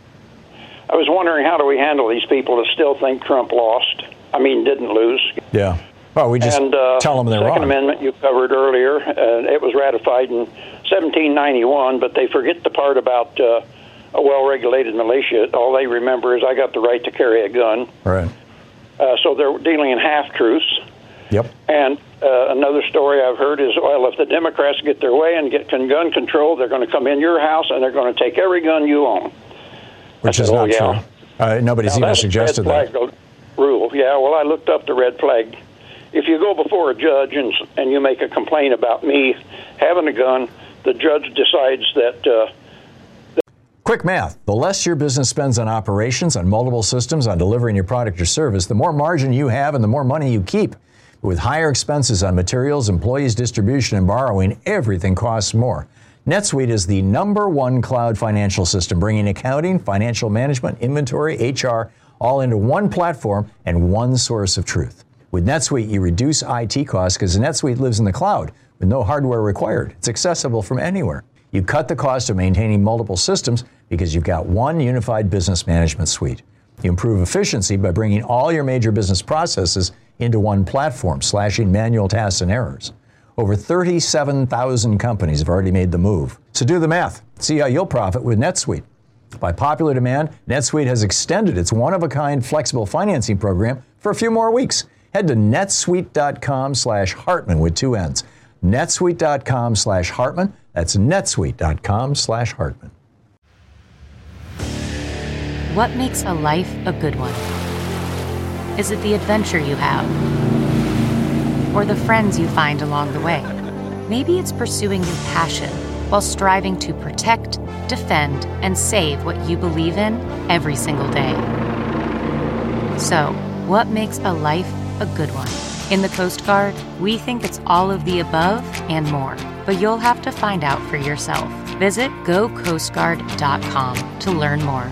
Speaker 19: I was wondering, how do we handle these people that still think Trump lost? I mean, didn't lose.
Speaker 5: Yeah. Well, we just
Speaker 19: and, uh,
Speaker 5: tell them they're
Speaker 19: the Second
Speaker 5: wrong.
Speaker 19: Amendment you covered earlier, and it was ratified in seventeen ninety-one, but they forget the part about uh, a well-regulated militia. All they remember is I got the right to carry a gun.
Speaker 5: Right.
Speaker 19: Uh, so they're dealing in half-truths.
Speaker 5: Yep.
Speaker 19: And uh, another story I've heard is, well, if the Democrats get their way and get gun control, they're going to come in your house and they're going to take every gun you own.
Speaker 5: Which
Speaker 19: I
Speaker 5: is
Speaker 19: said,
Speaker 5: not
Speaker 19: oh, yeah.
Speaker 5: true. Uh, nobody's
Speaker 19: Now,
Speaker 5: even
Speaker 19: that's
Speaker 5: suggested
Speaker 19: red
Speaker 5: that.
Speaker 19: flag rule. Yeah, well, I looked up the red flag. If you go before a judge and and you make a complaint about me having a gun, the judge decides that. Uh,
Speaker 5: Quick math. The less your business spends on operations, on multiple systems, on delivering your product or service, the more margin you have and the more money you keep. With higher expenses on materials, employees, distribution, and borrowing, everything costs more. NetSuite is the number one cloud financial system, bringing accounting, financial management, inventory, H R, all into one platform and one source of truth. With NetSuite, you reduce I T costs because NetSuite lives in the cloud with no hardware required. It's accessible from anywhere. You cut the cost of maintaining multiple systems because you've got one unified business management suite. You improve efficiency by bringing all your major business processes into one platform, slashing manual tasks and errors. Over thirty-seven thousand companies have already made the move. So do the math. See how you'll profit with NetSuite. By popular demand, NetSuite has extended its one-of-a-kind flexible financing program for a few more weeks. Head to netsuite.com slash Hartman with two N's. netsuite.com slash Hartman. That's netsuite.com slash Hartman.
Speaker 8: What makes a life a good one? Is it the adventure you have? Or the friends you find along the way? Maybe it's pursuing your passion while striving to protect, defend, and save what you believe in every single day. So, what makes a life a good one? In the Coast Guard, we think it's all of the above and more, but you'll have to find out for yourself. Visit go coast guard dot com to learn more.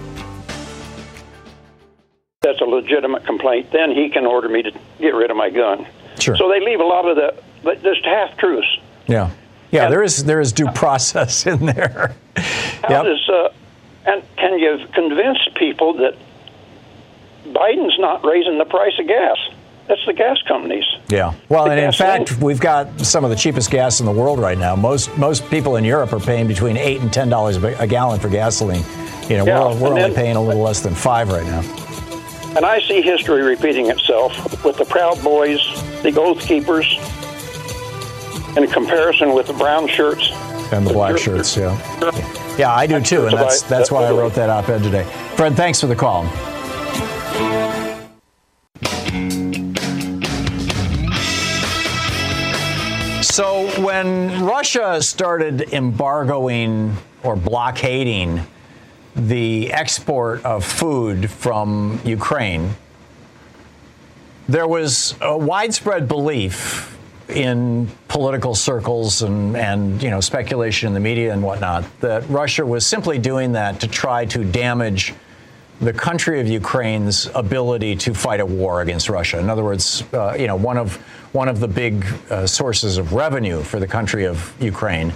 Speaker 19: that's a legitimate complaint, then he can order me to get rid of my gun.
Speaker 5: Sure.
Speaker 19: So they leave a lot of the just half-truths.
Speaker 5: Yeah. Yeah, and there is there is due process in there.
Speaker 19: How
Speaker 5: yep.
Speaker 19: does, uh, and can you convince people that Biden's not raising the price of gas? That's the gas companies.
Speaker 5: Yeah. Well,
Speaker 19: The
Speaker 5: and in
Speaker 19: gasoline.
Speaker 5: fact, we've got some of the cheapest gas in the world right now. Most most people in Europe are paying between eight and ten dollars a gallon for gasoline. You know,
Speaker 19: Yeah,
Speaker 5: we're, we're
Speaker 19: and
Speaker 5: only
Speaker 19: then-
Speaker 5: paying a little less than five right now.
Speaker 19: And I see history repeating itself with the Proud Boys, the Oath Keepers, in comparison with the brown shirts.
Speaker 5: And the black shirts, yeah. Yeah, I do too, and that's that's why I wrote that op-ed today. Fred, thanks for the call. So when Russia started embargoing or blockading the export of food from Ukraine, there was a widespread belief in political circles and, and you know, speculation in the media and whatnot that Russia was simply doing that to try to damage the country of Ukraine's ability to fight a war against Russia. In other words, uh, you know, one of one of the big uh, sources of revenue for the country of Ukraine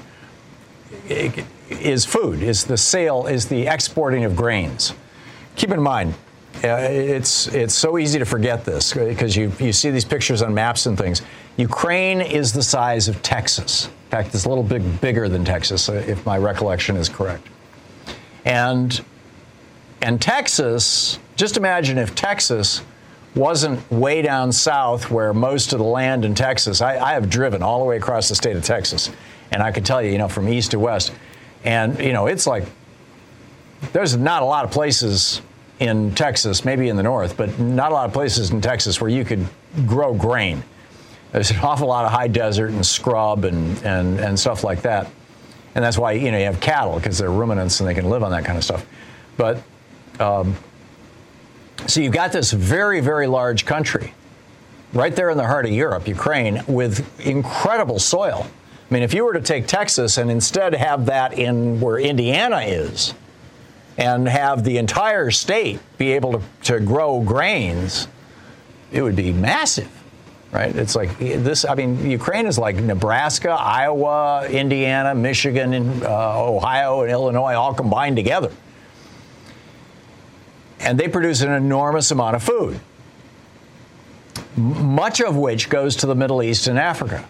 Speaker 5: is food, is the sale, is the exporting of grains. Keep in mind, uh, it's it's so easy to forget this because you you see these pictures on maps and things. Ukraine is the size of Texas. In fact, it's a little bit bigger than Texas, if my recollection is correct. And and Texas, just imagine if Texas wasn't way down south where most of the land in Texas, I, I have driven all the way across the state of Texas, and I can tell you, you know, from east to west, and, you know, it's like there's not a lot of places in Texas, maybe in the north, but not a lot of places in Texas where you could grow grain. There's an awful lot of high desert and scrub and, and, and stuff like that. And that's why, you know, you have cattle because they're ruminants and they can live on that kind of stuff. But um, so you've got this very, very large country right there in the heart of Europe, Ukraine, with incredible soil. I mean, if you were to take Texas and instead have that in where Indiana is and have the entire state be able to, to grow grains, it would be massive, right? It's like this. I mean, Ukraine is like Nebraska, Iowa, Indiana, Michigan, and, uh, Ohio, and Illinois all combined together. And they produce an enormous amount of food. much of which goes to the Middle East and Africa.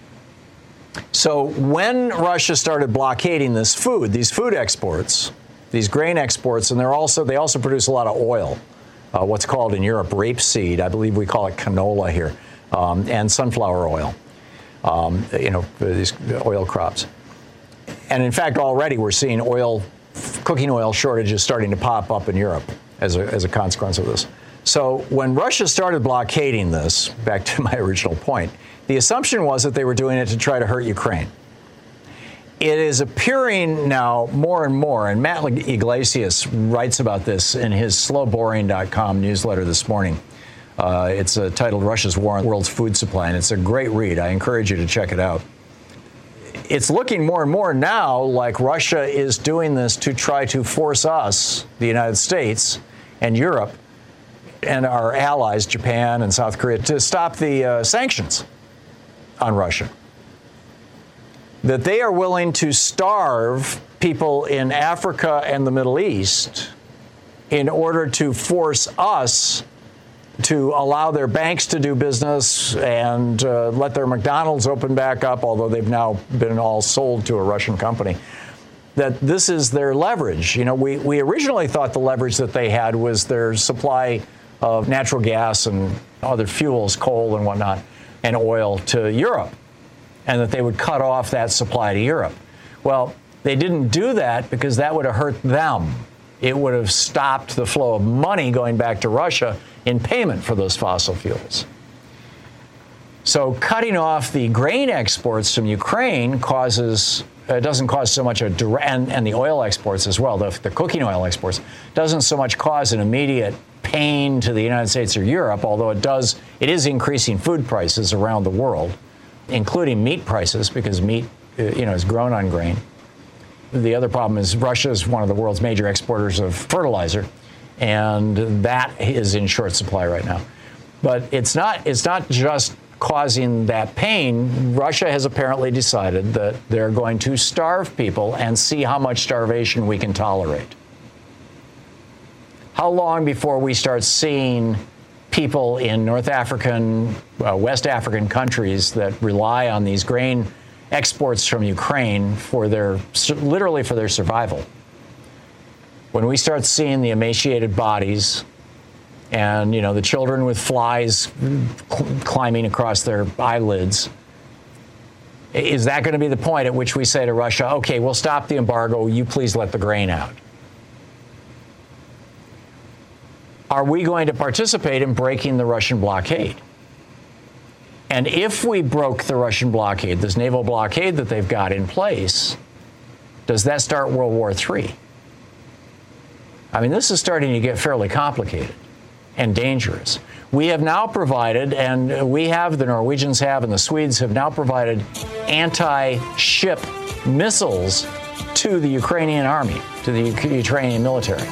Speaker 5: So when Russia started blockading this food, these food exports, these grain exports, and they're also they also produce a lot of oil, uh, what's called in Europe rapeseed. I believe we call it canola here, um, and sunflower oil, um, you know, these oil crops. And in fact, already we're seeing oil, cooking oil shortages starting to pop up in Europe as a, as a consequence of this. So when Russia started blockading this, back to my original point, the assumption was that they were doing it to try to hurt Ukraine. It is appearing now more and more, and Matt Iglesias writes about this in his slow boring dot com newsletter this morning. Uh, it's uh, titled Russia's War on World's Food Supply, and it's a great read. I encourage you to check it out. It's looking more and more now like Russia is doing this to try to force us, the United States and Europe, and our allies, Japan and South Korea, to stop the uh, sanctions on Russia. That they are willing to starve people in Africa and the Middle East in order to force us to allow their banks to do business and uh, let their McDonald's open back up, although they've now been all sold to a Russian company. That this is their leverage. You know, we, we originally thought the leverage that they had was their supply of natural gas and other fuels, coal and whatnot, and oil to Europe, and that they would cut off that supply to Europe. Well, they didn't do that because that would have hurt them. It would have stopped the flow of money going back to Russia in payment for those fossil fuels. So cutting off the grain exports from Ukraine causes, uh, doesn't cause so much a direct, and, and the oil exports as well, the, the cooking oil exports, doesn't so much cause an immediate pain to the United States or Europe, although it does, it is increasing food prices around the world, including meat prices, because meat, uh, you know, is grown on grain. The other problem is Russia is one of the world's major exporters of fertilizer, and that is in short supply right now. But it's not, it's not just causing that pain. Russia has apparently decided that they're going to starve people and see how much starvation we can tolerate. How long before we start seeing people in North African, uh, West African countries that rely on these grain exports from Ukraine for their, literally for their survival? When we start seeing the emaciated bodies and, you know, the children with flies cl- climbing across their eyelids, is that going to be the point at which we say to Russia, okay, we'll stop the embargo, you please let the grain out? Are we going to participate in breaking the Russian blockade? And if we broke the Russian blockade, this naval blockade that they've got in place, does that start World War Three? I mean, this is starting to get fairly complicated and dangerous. We have now provided, and we have, the Norwegians have, and the Swedes have now provided anti-ship missiles to the Ukrainian army, to the U- Ukrainian military.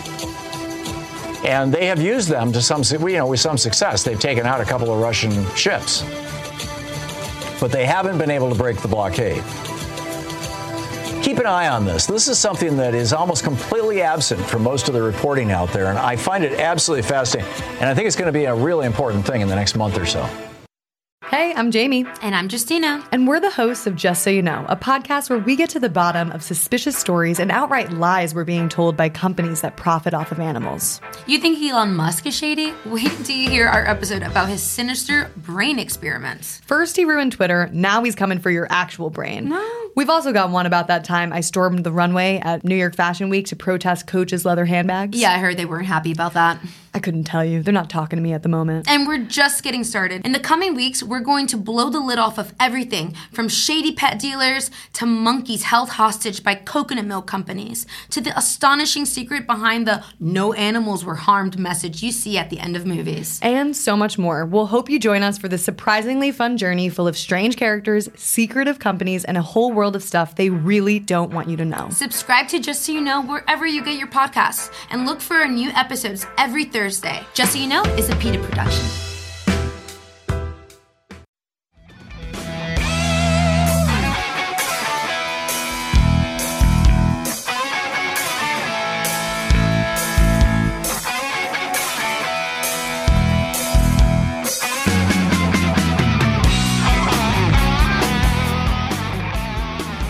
Speaker 5: And they have used them to some, you know, with some success. They've taken out a couple of Russian ships. But they haven't been able to break the blockade. Keep an eye on this. This is something that is almost completely absent from most of the reporting out there, and I find it absolutely fascinating. And I think it's going to be a really important thing in the next month or so.
Speaker 2: Hey, I'm Jamie.
Speaker 3: And I'm Justina.
Speaker 2: And we're the hosts of Just So You Know, a podcast where we get to the bottom of suspicious stories and outright lies we're being told by companies that profit off of animals.
Speaker 3: You think Elon Musk is shady? Wait until you hear our episode about his sinister brain experiments.
Speaker 2: First he ruined Twitter, now he's coming for your actual brain.
Speaker 3: No.
Speaker 2: We've also got one about that time I stormed the runway at New York Fashion Week to protest Coach's leather handbags.
Speaker 3: Yeah, I heard they weren't happy about that.
Speaker 2: I couldn't tell you. They're not talking to me at the moment.
Speaker 3: And we're just getting started. In the coming weeks, we're going to blow the lid off of everything from shady pet dealers to monkeys held hostage by coconut milk companies to the astonishing secret behind the no animals were harmed message you see at the end of movies.
Speaker 2: And so much more. We'll hope you join us for this surprisingly fun journey full of strange characters, secretive companies, and a whole world of stuff they really don't want you to know.
Speaker 3: Subscribe to Just So You Know wherever you get your podcasts and look for our new episodes every Thursday. Just So You Know is a PETA production.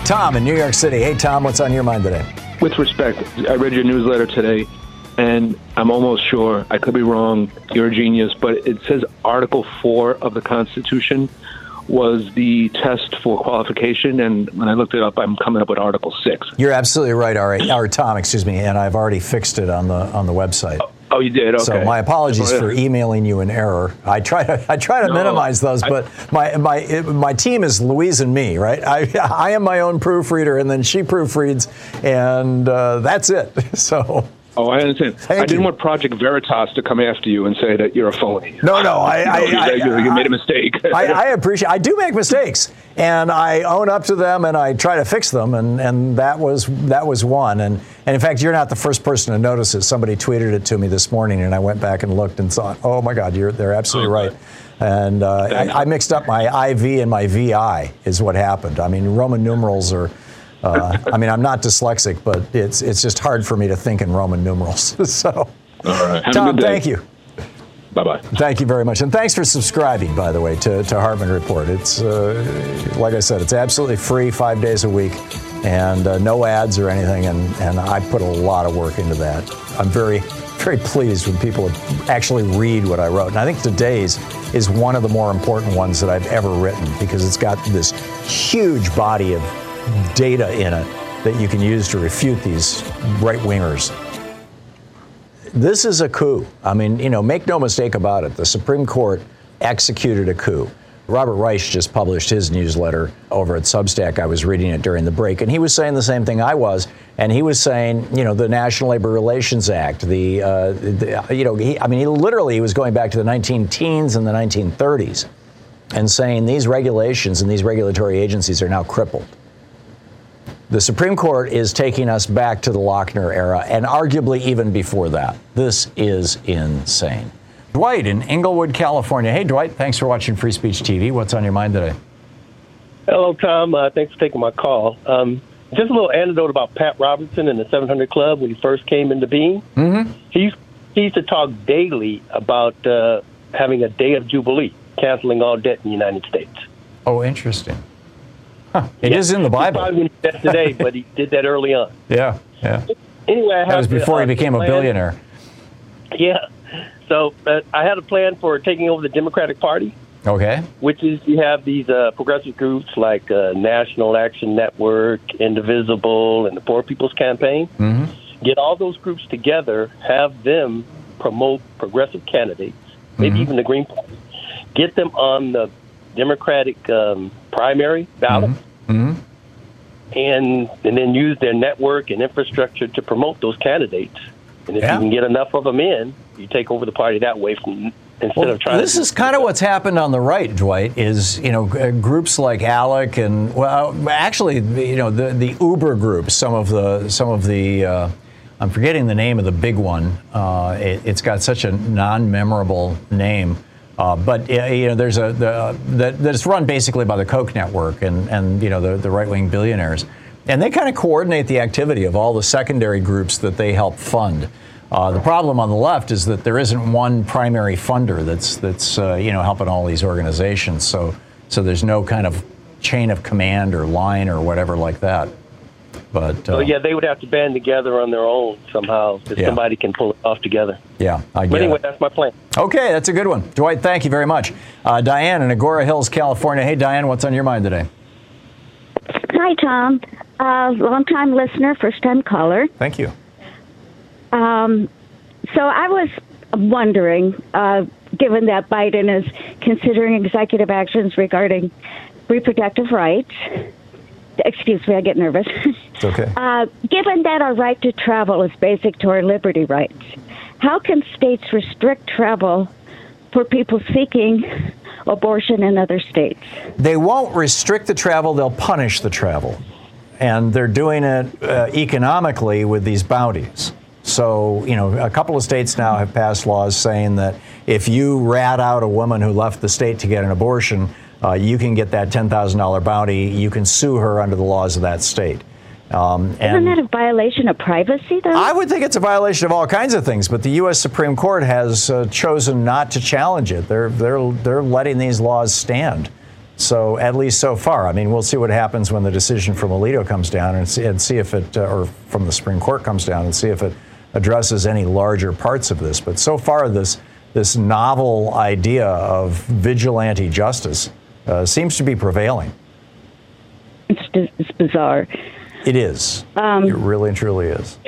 Speaker 5: Tom in New York City. Hey, Tom, what's on your mind today?
Speaker 20: With respect, I read your newsletter today, and I'm almost sure, I could be wrong, you're a genius, but it says Article four of the Constitution was the test for qualification, and when I looked it up, I'm coming up with Article six.
Speaker 5: You're absolutely right, all right, or Tom, excuse me, and I've already fixed it on the on the website.
Speaker 20: Oh, oh you did? Okay.
Speaker 5: So my apologies for emailing you an error. I try to I try to
Speaker 20: No,
Speaker 5: minimize those,
Speaker 20: I-
Speaker 5: but my my it, my team is Louise and me, right? I I am my own proofreader, and then she proofreads, and uh, that's it. So.
Speaker 20: Oh, I understand.
Speaker 5: Thank
Speaker 20: I didn't
Speaker 5: you.
Speaker 20: want Project Veritas to come after you and say that you're a phony.
Speaker 5: No, no, I, I,
Speaker 20: You know,
Speaker 5: I,
Speaker 20: you, you made a mistake.
Speaker 5: I, I appreciate. I do make mistakes, and I own up to them, and I try to fix them, and, and that was that was one. And, and in fact, you're not the first person to notice it. Somebody tweeted it to me this morning, and I went back and looked and thought, oh my God, you're they're absolutely right. And uh, I, I mixed up my I V and my V I is what happened. I mean, Roman numerals are. Uh, I mean, I'm not dyslexic, but it's it's just hard for me to think in Roman numerals. So,
Speaker 20: All right. Have a
Speaker 5: Tom,
Speaker 20: good day.
Speaker 5: thank you.
Speaker 20: Bye-bye.
Speaker 5: Thank you very much. And thanks for subscribing, by the way, to, to Hartman Report. It's, uh, like I said, it's absolutely free five days a week and uh, no ads or anything. And, and I put a lot of work into that. I'm very, very pleased when people actually read what I wrote. And I think today's is one of the more important ones that I've ever written because it's got this huge body of data in it that you can use to refute these right-wingers. This is a coup. I mean, you know, make no mistake about it. The Supreme Court executed a coup. Robert Reich just published his newsletter over at Substack. I was reading it during the break, and he was saying the same thing I was. And he was saying, you know, the National Labor Relations Act, the, uh, the you know, he, I mean, he literally he was going back to the nineteen teens and the nineteen thirties and saying these regulations and these regulatory agencies are now crippled. The Supreme Court is taking us back to the Lochner era, and arguably even before that. This is insane. Dwight in Inglewood, California. Hey, Dwight, thanks for watching Free Speech T V. What's on your mind today?
Speaker 21: Hello, Tom. Uh, thanks for taking my call. Um, just a little anecdote about Pat Robertson and the seven hundred Club when he first came into being.
Speaker 5: Mm-hmm.
Speaker 21: He used, he used to talk daily about uh, having a day of jubilee, canceling all debt in the United States.
Speaker 5: Oh, interesting. Huh. It is in the Bible.
Speaker 21: He probably wouldn't do that today, but he did that early on.
Speaker 5: Yeah, yeah.
Speaker 21: Anyway, I
Speaker 5: That was
Speaker 21: have to,
Speaker 5: before
Speaker 21: uh,
Speaker 5: he became a
Speaker 21: plan-
Speaker 5: billionaire.
Speaker 21: Yeah. So uh, I had a plan for taking over the Democratic Party,
Speaker 5: Okay.
Speaker 21: which is you have these uh, progressive groups like uh, National Action Network, Indivisible, and the Poor People's Campaign.
Speaker 5: Mm-hmm.
Speaker 21: Get all those groups together, have them promote progressive candidates, maybe
Speaker 5: Mm-hmm.
Speaker 21: even the Green Party. Get them on the Democratic um, primary ballot,
Speaker 5: Mm-hmm.
Speaker 21: and and then use their network and infrastructure to promote those candidates. And if
Speaker 5: Yeah.
Speaker 21: you can get enough of them in, you take over the party that way from instead
Speaker 5: Well,
Speaker 21: of trying
Speaker 5: this
Speaker 21: to.
Speaker 5: is kind of what's happened on the right, Dwight, is, you know, uh, groups like ALEC and, well, actually, you know, the, the Uber groups, some of the, some of the, uh, I'm forgetting the name of the big one. Uh, it, it's got such a non-memorable name. Uh, but, uh, you know, there's a, the, uh, that, that's run basically by the Koch network and, and you know, the, the right-wing billionaires. And they kind of coordinate the activity of all the secondary groups that they help fund. Uh, the problem on the left is that there isn't one primary funder that's that's uh, you know helping all these organizations. So so there's no kind of chain of command or line or whatever like that. But uh,
Speaker 21: So yeah, they would have to band together on their own somehow if
Speaker 5: Yeah.
Speaker 21: somebody can pull it off together.
Speaker 5: yeah, I
Speaker 21: But
Speaker 5: get
Speaker 21: anyway,
Speaker 5: it.
Speaker 21: that's my plan.
Speaker 5: Okay, that's a good one, Dwight. Thank you very much. Uh, Diane in Agora Hills, California. Hey, Diane, what's on your mind today?
Speaker 22: Hi, Tom. Uh, long-time listener, first-time caller.
Speaker 5: Thank you.
Speaker 22: Um, so I was wondering, uh, given that Biden is considering executive actions regarding reproductive rights, excuse me, I get nervous.
Speaker 5: It's okay.
Speaker 22: Uh, given that our right to travel is basic to our liberty rights, how can states restrict travel for people seeking abortion in other states?
Speaker 5: They won't restrict the travel, they'll punish the travel. And they're doing it uh, economically with these bounties. So, you know, a couple of states now have passed laws saying that if you rat out a woman who left the state to get an abortion, uh, you can get that ten thousand dollars bounty. You can sue her under the laws of that state. Um,
Speaker 22: Isn't
Speaker 5: and
Speaker 22: that a violation of privacy, though?
Speaker 5: I would think it's a violation of all kinds of things, but the U S Supreme Court has uh, chosen not to challenge it. They're they're they're letting these laws stand. So at least so far. I mean, we'll see what happens when the decision from Alito comes down and see, and see if it, uh, or from the Supreme Court comes down and see if it addresses any larger parts of this. But so far, this this novel idea of vigilante justice uh, seems to be prevailing.
Speaker 22: It's, it's bizarre.
Speaker 5: It is.
Speaker 22: Um,
Speaker 5: it really and truly is.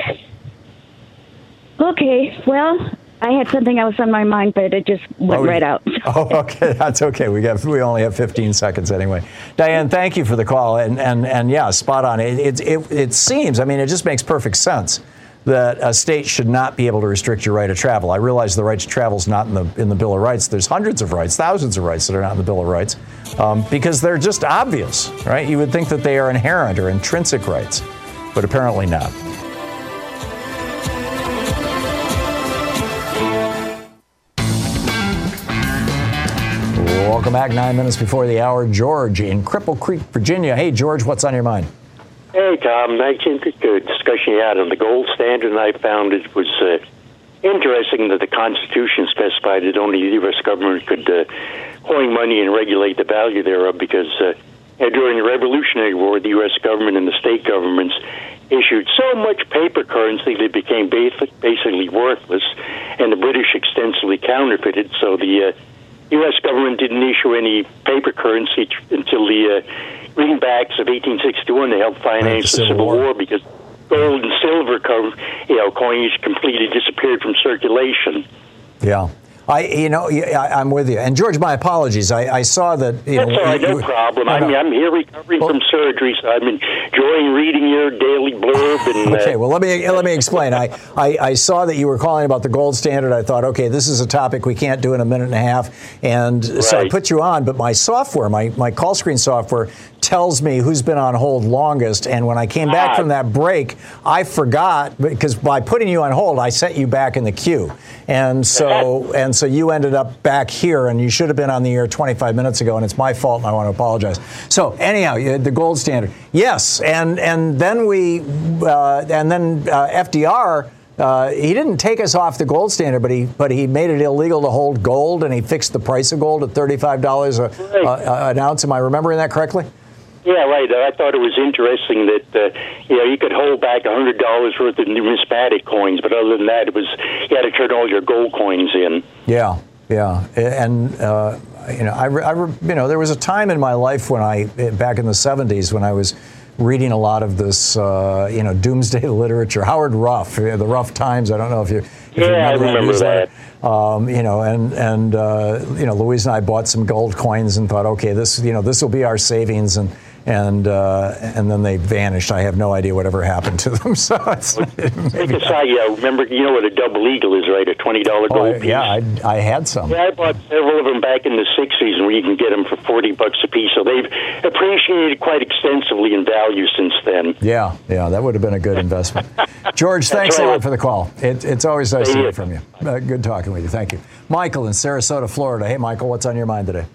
Speaker 22: Okay, well, I had something else on my mind, but it just went
Speaker 5: oh,
Speaker 22: right out.
Speaker 5: Oh, okay, that's okay. We got we only have fifteen seconds anyway. Diane, thank you for the call, and and and yeah, spot on. It it it, it seems. I mean, it just makes perfect sense that a state should not be able to restrict your right to travel. I realize the right to travel is not in the in the Bill of Rights. There's hundreds of rights, thousands of rights that are not in the Bill of Rights, um, because they're just obvious, right? You would think that they are inherent or intrinsic rights, but apparently not. Welcome back. Nine minutes before the hour. George in Cripple Creek, Virginia. Hey, George, what's on your mind?
Speaker 1: Hey, Tom. I think the discussion you had on the gold standard, and I found it was uh, interesting that the Constitution specified that only the U S government could uh, coin money and regulate the value thereof, because uh, during the Revolutionary War, the U S government and the state governments issued so much paper currency that it became basic, basically worthless, and the British extensively counterfeited, so the uh, U S government didn't issue any paper currency t- until the uh, greenbacks of eighteen sixty-one to help finance right, the Civil, Civil War. War, because gold and silver, co- you know, coins completely disappeared from circulation.
Speaker 5: Yeah. I, you know, I, I'm with you. And George, my apologies. I, I saw that. You
Speaker 1: That's
Speaker 5: know,
Speaker 1: all right,
Speaker 5: you,
Speaker 1: no problem.
Speaker 5: I
Speaker 1: I mean, I'm here recovering well, from surgery, so I'm enjoying reading your daily blurb. And,
Speaker 5: okay,
Speaker 1: uh,
Speaker 5: well, let me let me explain. I, I, I saw that you were calling about the gold standard. I thought, okay, this is a topic we can't do in a minute and a half, and right. so I put you on. But my software, my my call screen software, tells me who's been on hold longest. And when I came back ah. from that break, I forgot, because by putting you on hold, I sent you back in the queue. And so and so you ended up back here, and you should have been on the air twenty-five minutes ago, and it's my fault, and I want to apologize. So anyhow, the gold standard. Yes, and and then we uh, and then uh, F D R, uh, he didn't take us off the gold standard, but he but he made it illegal to hold gold, and he fixed the price of gold at thirty-five dollars a, right. a, an ounce. Am I remembering that correctly?
Speaker 1: Yeah, right. I thought it was interesting that uh, you know you could hold back a hundred dollars worth of numismatic coins, but other than that, it was you had to turn all your gold coins in.
Speaker 5: Yeah, yeah, and uh, you know, I, I, you know, there was a time in my life when I, back in the seventies, when I was reading a lot of this, uh, you know, doomsday literature. Howard Ruff, the Rough Times. I don't know if you. If
Speaker 1: yeah,
Speaker 5: you remember
Speaker 1: I remember
Speaker 5: that.
Speaker 1: that.
Speaker 5: Um, you know, and and uh, you know, Louise and I bought some gold coins and thought, okay, this, you know, this will be our savings, and and uh, and then they vanished. I have no idea whatever happened to them. So it's
Speaker 1: take aside, yeah. Remember, you know what a double eagle is, right? A twenty dollar gold
Speaker 5: oh, I,
Speaker 1: piece.
Speaker 5: Yeah, I, I had some.
Speaker 1: Yeah, I bought several of them back in the sixties, where you can get them for forty bucks a piece. So they've appreciated quite extensively in value since then.
Speaker 5: Yeah, yeah, that would have been a good investment. George, thanks right. a lot for the call. It, it's always nice Thank to hear from you. Uh, good talking with you. Thank you. Michael in Sarasota, Florida. Hey, Michael, what's on your mind today?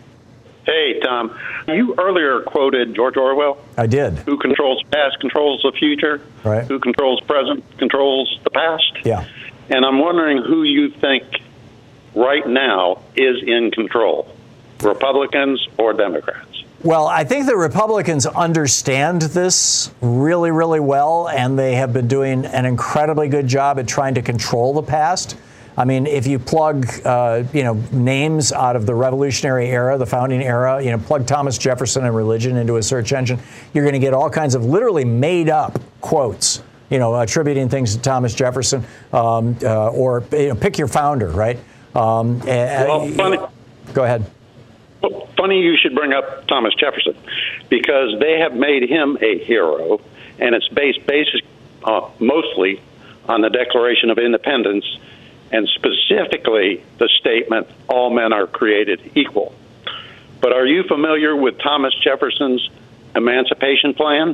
Speaker 6: Hey, Tom. You earlier quoted George Orwell.
Speaker 5: I did.
Speaker 6: Who controls the past controls the future.
Speaker 5: Right.
Speaker 6: Who controls the present controls the past.
Speaker 5: Yeah.
Speaker 6: And I'm wondering who you think right now is in control, Republicans or Democrats?
Speaker 5: Well, I think the Republicans understand this really, really well, and they have been doing an incredibly good job at trying to control the past. I mean, if you plug, uh, you know, names out of the Revolutionary era, the founding era, you know, plug Thomas Jefferson and religion into a search engine, you're going to get all kinds of literally made up quotes, you know, attributing things to Thomas Jefferson, um, uh, or you know, pick your founder, right? Um,
Speaker 6: well,
Speaker 5: uh,
Speaker 6: funny.
Speaker 5: Go ahead.
Speaker 6: Well, funny you should bring up Thomas Jefferson, because they have made him a hero, and it's based basic, uh, mostly on the Declaration of Independence, and specifically the statement, all men are created equal. But are you familiar with Thomas Jefferson's Emancipation Plan?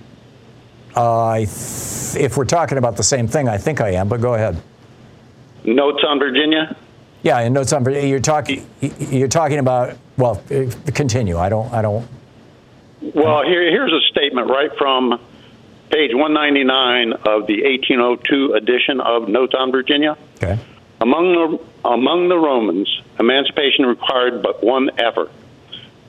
Speaker 5: Uh, I th- if we're talking about the same thing, I think I am, but go ahead.
Speaker 6: Notes on Virginia? Yeah,
Speaker 5: and notes on Virginia. You're talking. You're talking about. Well, continue. I don't. I don't.
Speaker 6: Well, here, here's a statement right from page one ninety-nine of the eighteen oh two edition of Notes on Virginia.
Speaker 5: Okay.
Speaker 6: Among the among the Romans, emancipation required but one effort: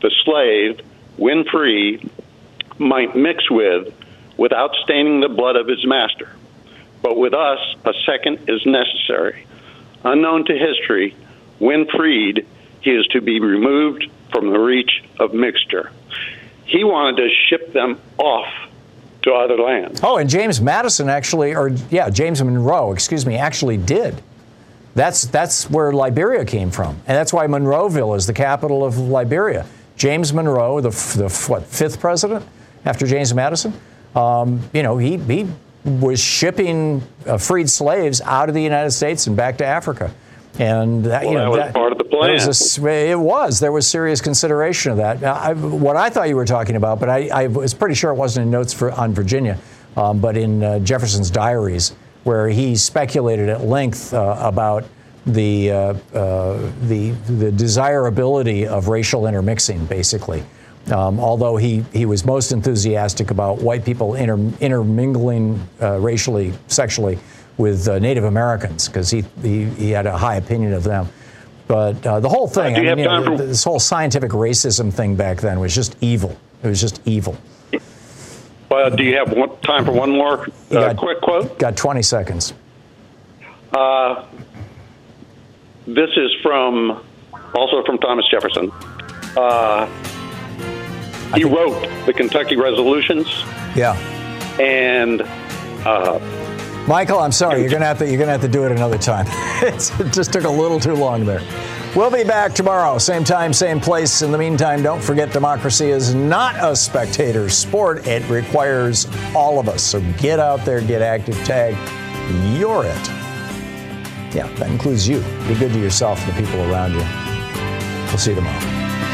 Speaker 6: the slave, when free, might mix with without staining the blood of his master. But with us, a second is necessary. Unknown to history, when freed, he is to be removed from the reach of mixture. He wanted to ship them off to other lands.
Speaker 5: Oh, and James Madison actually, or yeah, James Monroe, excuse me, actually did. That's that's where Liberia came from, and that's why Monroeville is the capital of Liberia. James Monroe, the the what fifth president after James Madison, um, you know, he he was shipping uh, freed slaves out of the United States and back to Africa, and that,
Speaker 6: well,
Speaker 5: you know,
Speaker 6: that was
Speaker 5: that,
Speaker 6: part of the plan.
Speaker 5: That was a, it was. There was serious consideration of that. I, what I thought you were talking about, but I, I was pretty sure it wasn't in notes for, on Virginia, um, but in uh, Jefferson's diaries, where he speculated at length uh, about the, uh, uh, the the desirability of racial intermixing, basically. Um, although he, he was most enthusiastic about white people inter, intermingling uh, racially, sexually with uh, Native Americans, because he, he he had a high opinion of them. But uh, the whole thing,
Speaker 6: uh,
Speaker 5: I mean, you know, this whole scientific racism thing back then was just evil. It was just evil.
Speaker 6: Well, do you have one, time for one more uh,
Speaker 5: got,
Speaker 6: quick quote?
Speaker 5: Got twenty seconds.
Speaker 6: Uh, this is from, also from Thomas Jefferson. Uh, he wrote the Kentucky Resolutions.
Speaker 5: Yeah.
Speaker 6: And uh,
Speaker 5: Michael, I'm sorry, you're gonna have to you're gonna have to do it another time. It's, it just took a little too long there. We'll be back tomorrow, same time, same place. In the meantime, don't forget, democracy is not a spectator sport. It requires all of us. So get out there, get active, tag. You're it. Yeah, that includes you. Be good to yourself and the people around you. We'll see you tomorrow.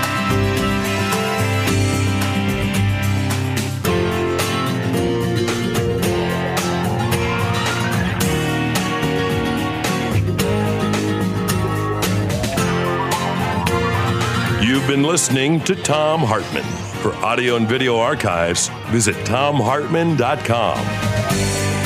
Speaker 4: You've been listening to Thom Hartmann. For audio and video archives, visit thom hartmann dot com.